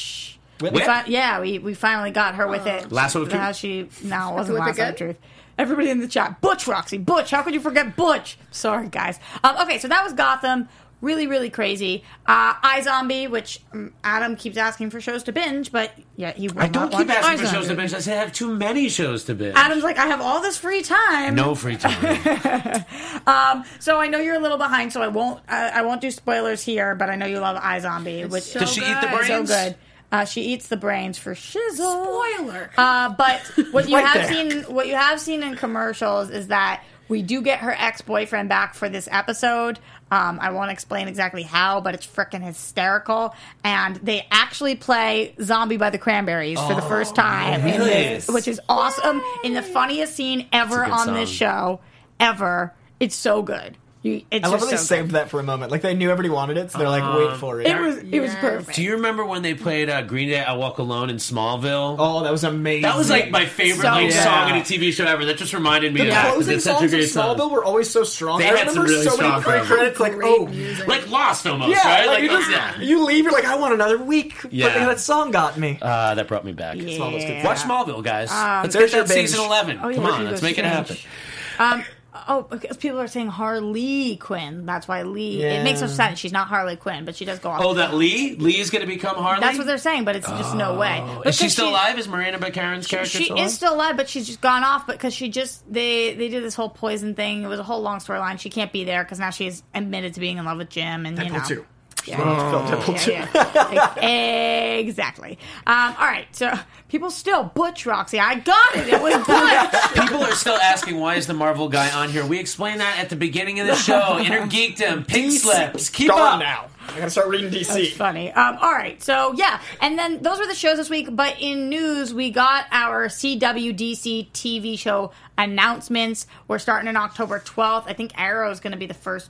We Whip? fi- yeah, we, we finally got her with it. Lasso of Truth? How she no, it wasn't Whip it Lasso of good? Truth. Everybody in the chat, Butch, Roxy, Butch. How could you forget Butch? Sorry, guys. Um, okay, so that was Gotham. Really, really crazy. Uh, iZombie, which um, Adam keeps asking for shows to binge, but yeah, he will I don't not keep watch asking for iZombie. shows to binge. I say I have too many shows to binge. Adam's like, I have all this free time. No free time. Um, so I know you're a little behind, so I won't. I, I won't do spoilers here. But I know you love iZombie, which so Does she eat the good. brains? so good. Uh, she eats the brains for shizzle. Spoiler. Uh, but what you Right have there. seen, what you have seen in commercials is that we do get her ex-boyfriend back for this episode. Um, I won't explain exactly how, but it's freaking hysterical. And they actually play "Zombie" by the Cranberries for the first time, in really? this, which is awesome. In the funniest scene ever good on this song. show, ever. It's so good. You, it's I love how just they so saved that for a moment. Like, they knew everybody wanted it, so they're like, wait for it. good. It was it was Yes. perfect. Do you remember when they played uh, Green Day, I Walk Alone in Smallville? Oh, that was amazing. That was like my favorite So like good. song in a T V show ever. That just reminded me The of that. 'cause closing it's such a songs of great song. Smallville were always so strong. They I had some remember really so many strong pre covers. credits, like, Great oh, music. Like Lost almost, yeah, right? like, you oh, just yeah. you leave, you're like, I want another week. Yeah. But that song got me. Uh, that brought me back. Smallville's good. Watch Smallville, guys. let's there's get that your binge. season eleven. Oh, yeah, Come we on, can let's go make it happen. strange. Um, oh, because people are saying Harley Quinn. That's why Lee. Yeah. It makes no sense. She's not Harley Quinn, but she does go off. Oh, that Lee? Lee is going to become Harley? That's what they're saying, but it's just no way. Is she Because still alive? Is Miranda Baccarin's character She still is alive? still alive, but she's just gone off because she just they they did this whole poison thing. It was a whole long storyline. She can't be there because now she's admitted to being in love with Jim, and you know. Deadpool two. Yeah, Deadpool yeah, two. yeah, yeah. Exactly. Um, all right, so people still Butch Roxy. I got it. It was Butch. People are still asking why is the Marvel guy on here. We explained that at the beginning of the show. Inner Geekdom, Pink Slips. Keep Gone up. now. I gotta start reading D C. That's funny. Um, all right, so yeah, and then those were the shows this week. But in news, we got our C W D C T V show announcements. We're starting on October twelfth. I think Arrow is going to be the first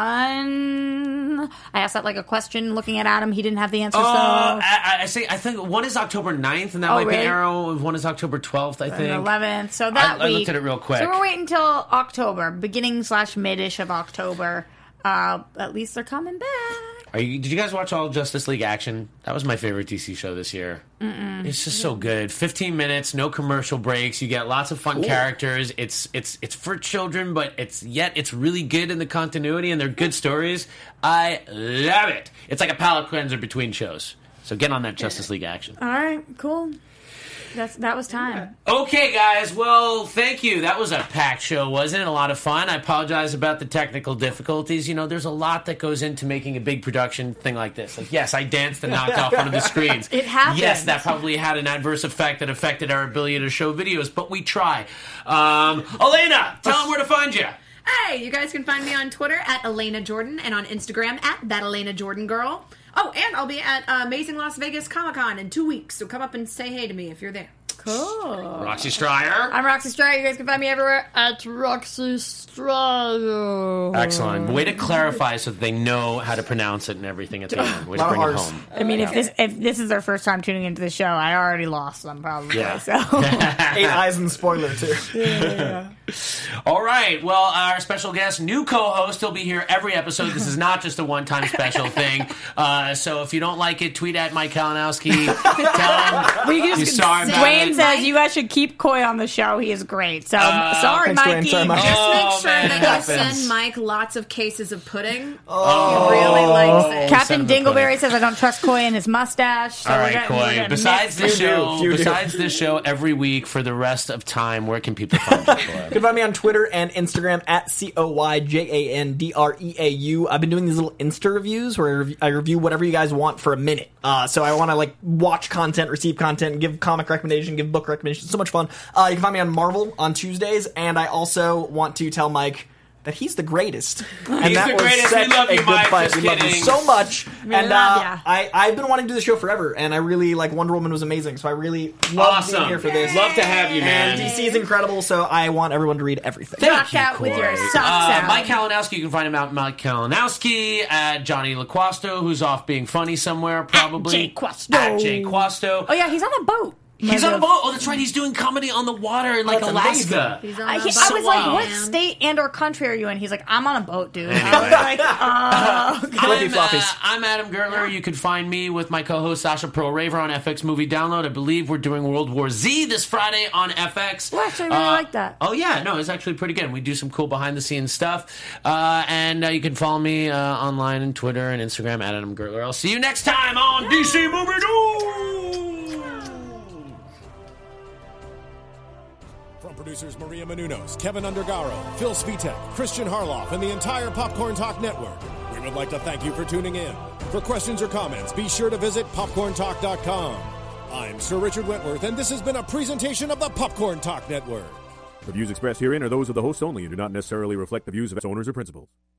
one. I asked that like a question, looking at Adam. He didn't have the answer. Uh, so I, I say I think one is October ninth, and that Oh, might really? be Arrow. One is October twelfth, I think. eleventh. So that I week. looked at it real quick. So we're waiting until October, beginning slash mid-ish of October. Uh, at least they're coming back. Are you, did you guys watch all Justice League Action? That was my favorite D C show this year. Mm-mm. It's just so good. fifteen minutes, no commercial breaks. You get lots of fun characters. It's it's it's for children, but it's yet it's really good in the continuity, and they're good stories. I love it. It's like a palate cleanser between shows. So get on that Justice League Action. All right, cool. That's that was time. Okay, guys. Well, thank you. That was a packed show, wasn't it? A lot of fun. I apologize about the technical difficulties. You know, there's a lot that goes into making a big production thing like this. Like, yes, I danced and knocked off one of the screens. It happens. Yes, that probably had an adverse effect that affected our ability to show videos, but we try. Um, Elena, tell them where to find you. Hey, you guys can find me on Twitter at Elena Jordan and on Instagram at that Elena Jordan Girl. Oh, and I'll be at uh, Amazing Las Vegas Comic Con in two weeks, so come up and say hey to me if you're there. Cool. Roxy Stryer. I'm Roxy Stryer. You guys can find me everywhere at Roxy Stryer. Excellent. Way to clarify so that they know how to pronounce it and everything at the end. Way to bring it home. I mean, if this if this is their first time tuning into the show, I already lost them probably. Yeah. So. Eight eyes and spoiler too. Yeah. All right. Well, our special guest, new co-host, he'll be here every episode. This is not just a one-time special thing. Uh, so if you don't like it, tweet at Mike Kalinowski. Tell him We you just, saw him. Dwayne says you guys should keep Coy on the show. He is great. So Uh, sorry, thanks, Dwayne. Mikey. Sorry, Mike. Just Oh, make sure man, that it you happens. send Mike lots of cases of pudding. Oh. He really likes it. Captain Son of a Dingleberry pudding. says I don't trust Coy and his mustache. So All we're right, getting- we're Coy. getting Besides mixed. this You do. show, You do. besides this show, every week for the rest of time, where can people find you? You can find me on Twitter and Instagram at C O Y J A N D R E A U. I've been doing these little Insta reviews where I rev- I review whatever you guys want for a minute. Uh, so I want to like watch content, receive content, give comic recommendation, give book recommendations. So much fun. Uh, you can find me on Marvel on Tuesdays, and I also want to tell Mike that he's the greatest. And He's that the was greatest. such We love a you, good Mike. fight. Just We love you kidding. so much. We and love uh, ya. I, I've been wanting to do the show forever, and I really like Wonder Woman was amazing. So I really love Awesome. being here for this. Love to have you, And man. D C is incredible, so I want everyone to read everything. Rock out with your socks Uh, out. Mike Kalinowski, you can find him at Mike Kalinowski, at Johnny LaQuasto, who's off being funny somewhere, probably. Jay Quasto. At Jay Quasto. Oh yeah, he's on a boat. He's on a boat. Oh, that's right. He's doing comedy on the water in like that's Alaska. He's on I, a he- boat. I was like, wow. what state and or country are you in? He's like, I'm on a boat, dude. I Anyway. was like, oh. Fluffy I'm, floppies. uh, I'm Adam Gertler. You can find me with my co-host Sasha Pearl Raver on F X Movie Download. I believe we're doing World War Z this Friday on F X. Well, actually, I really like that. Oh yeah, no, it's actually pretty good. We do some cool behind-the-scenes stuff, uh, and uh, you can follow me uh, online and Twitter and Instagram at Adam Gertler. I'll see you next time on D C Movie News. From producers Maria Menounos, Kevin Undergaro, Phil Svitek, Christian Harloff, and the entire Popcorn Talk Network, we would like to thank you for tuning in. For questions or comments, be sure to visit popcorn talk dot com. I'm Sir Richard Wentworth, and this has been a presentation of the Popcorn Talk Network. The views expressed herein are those of the hosts only and do not necessarily reflect the views of its owners or principals.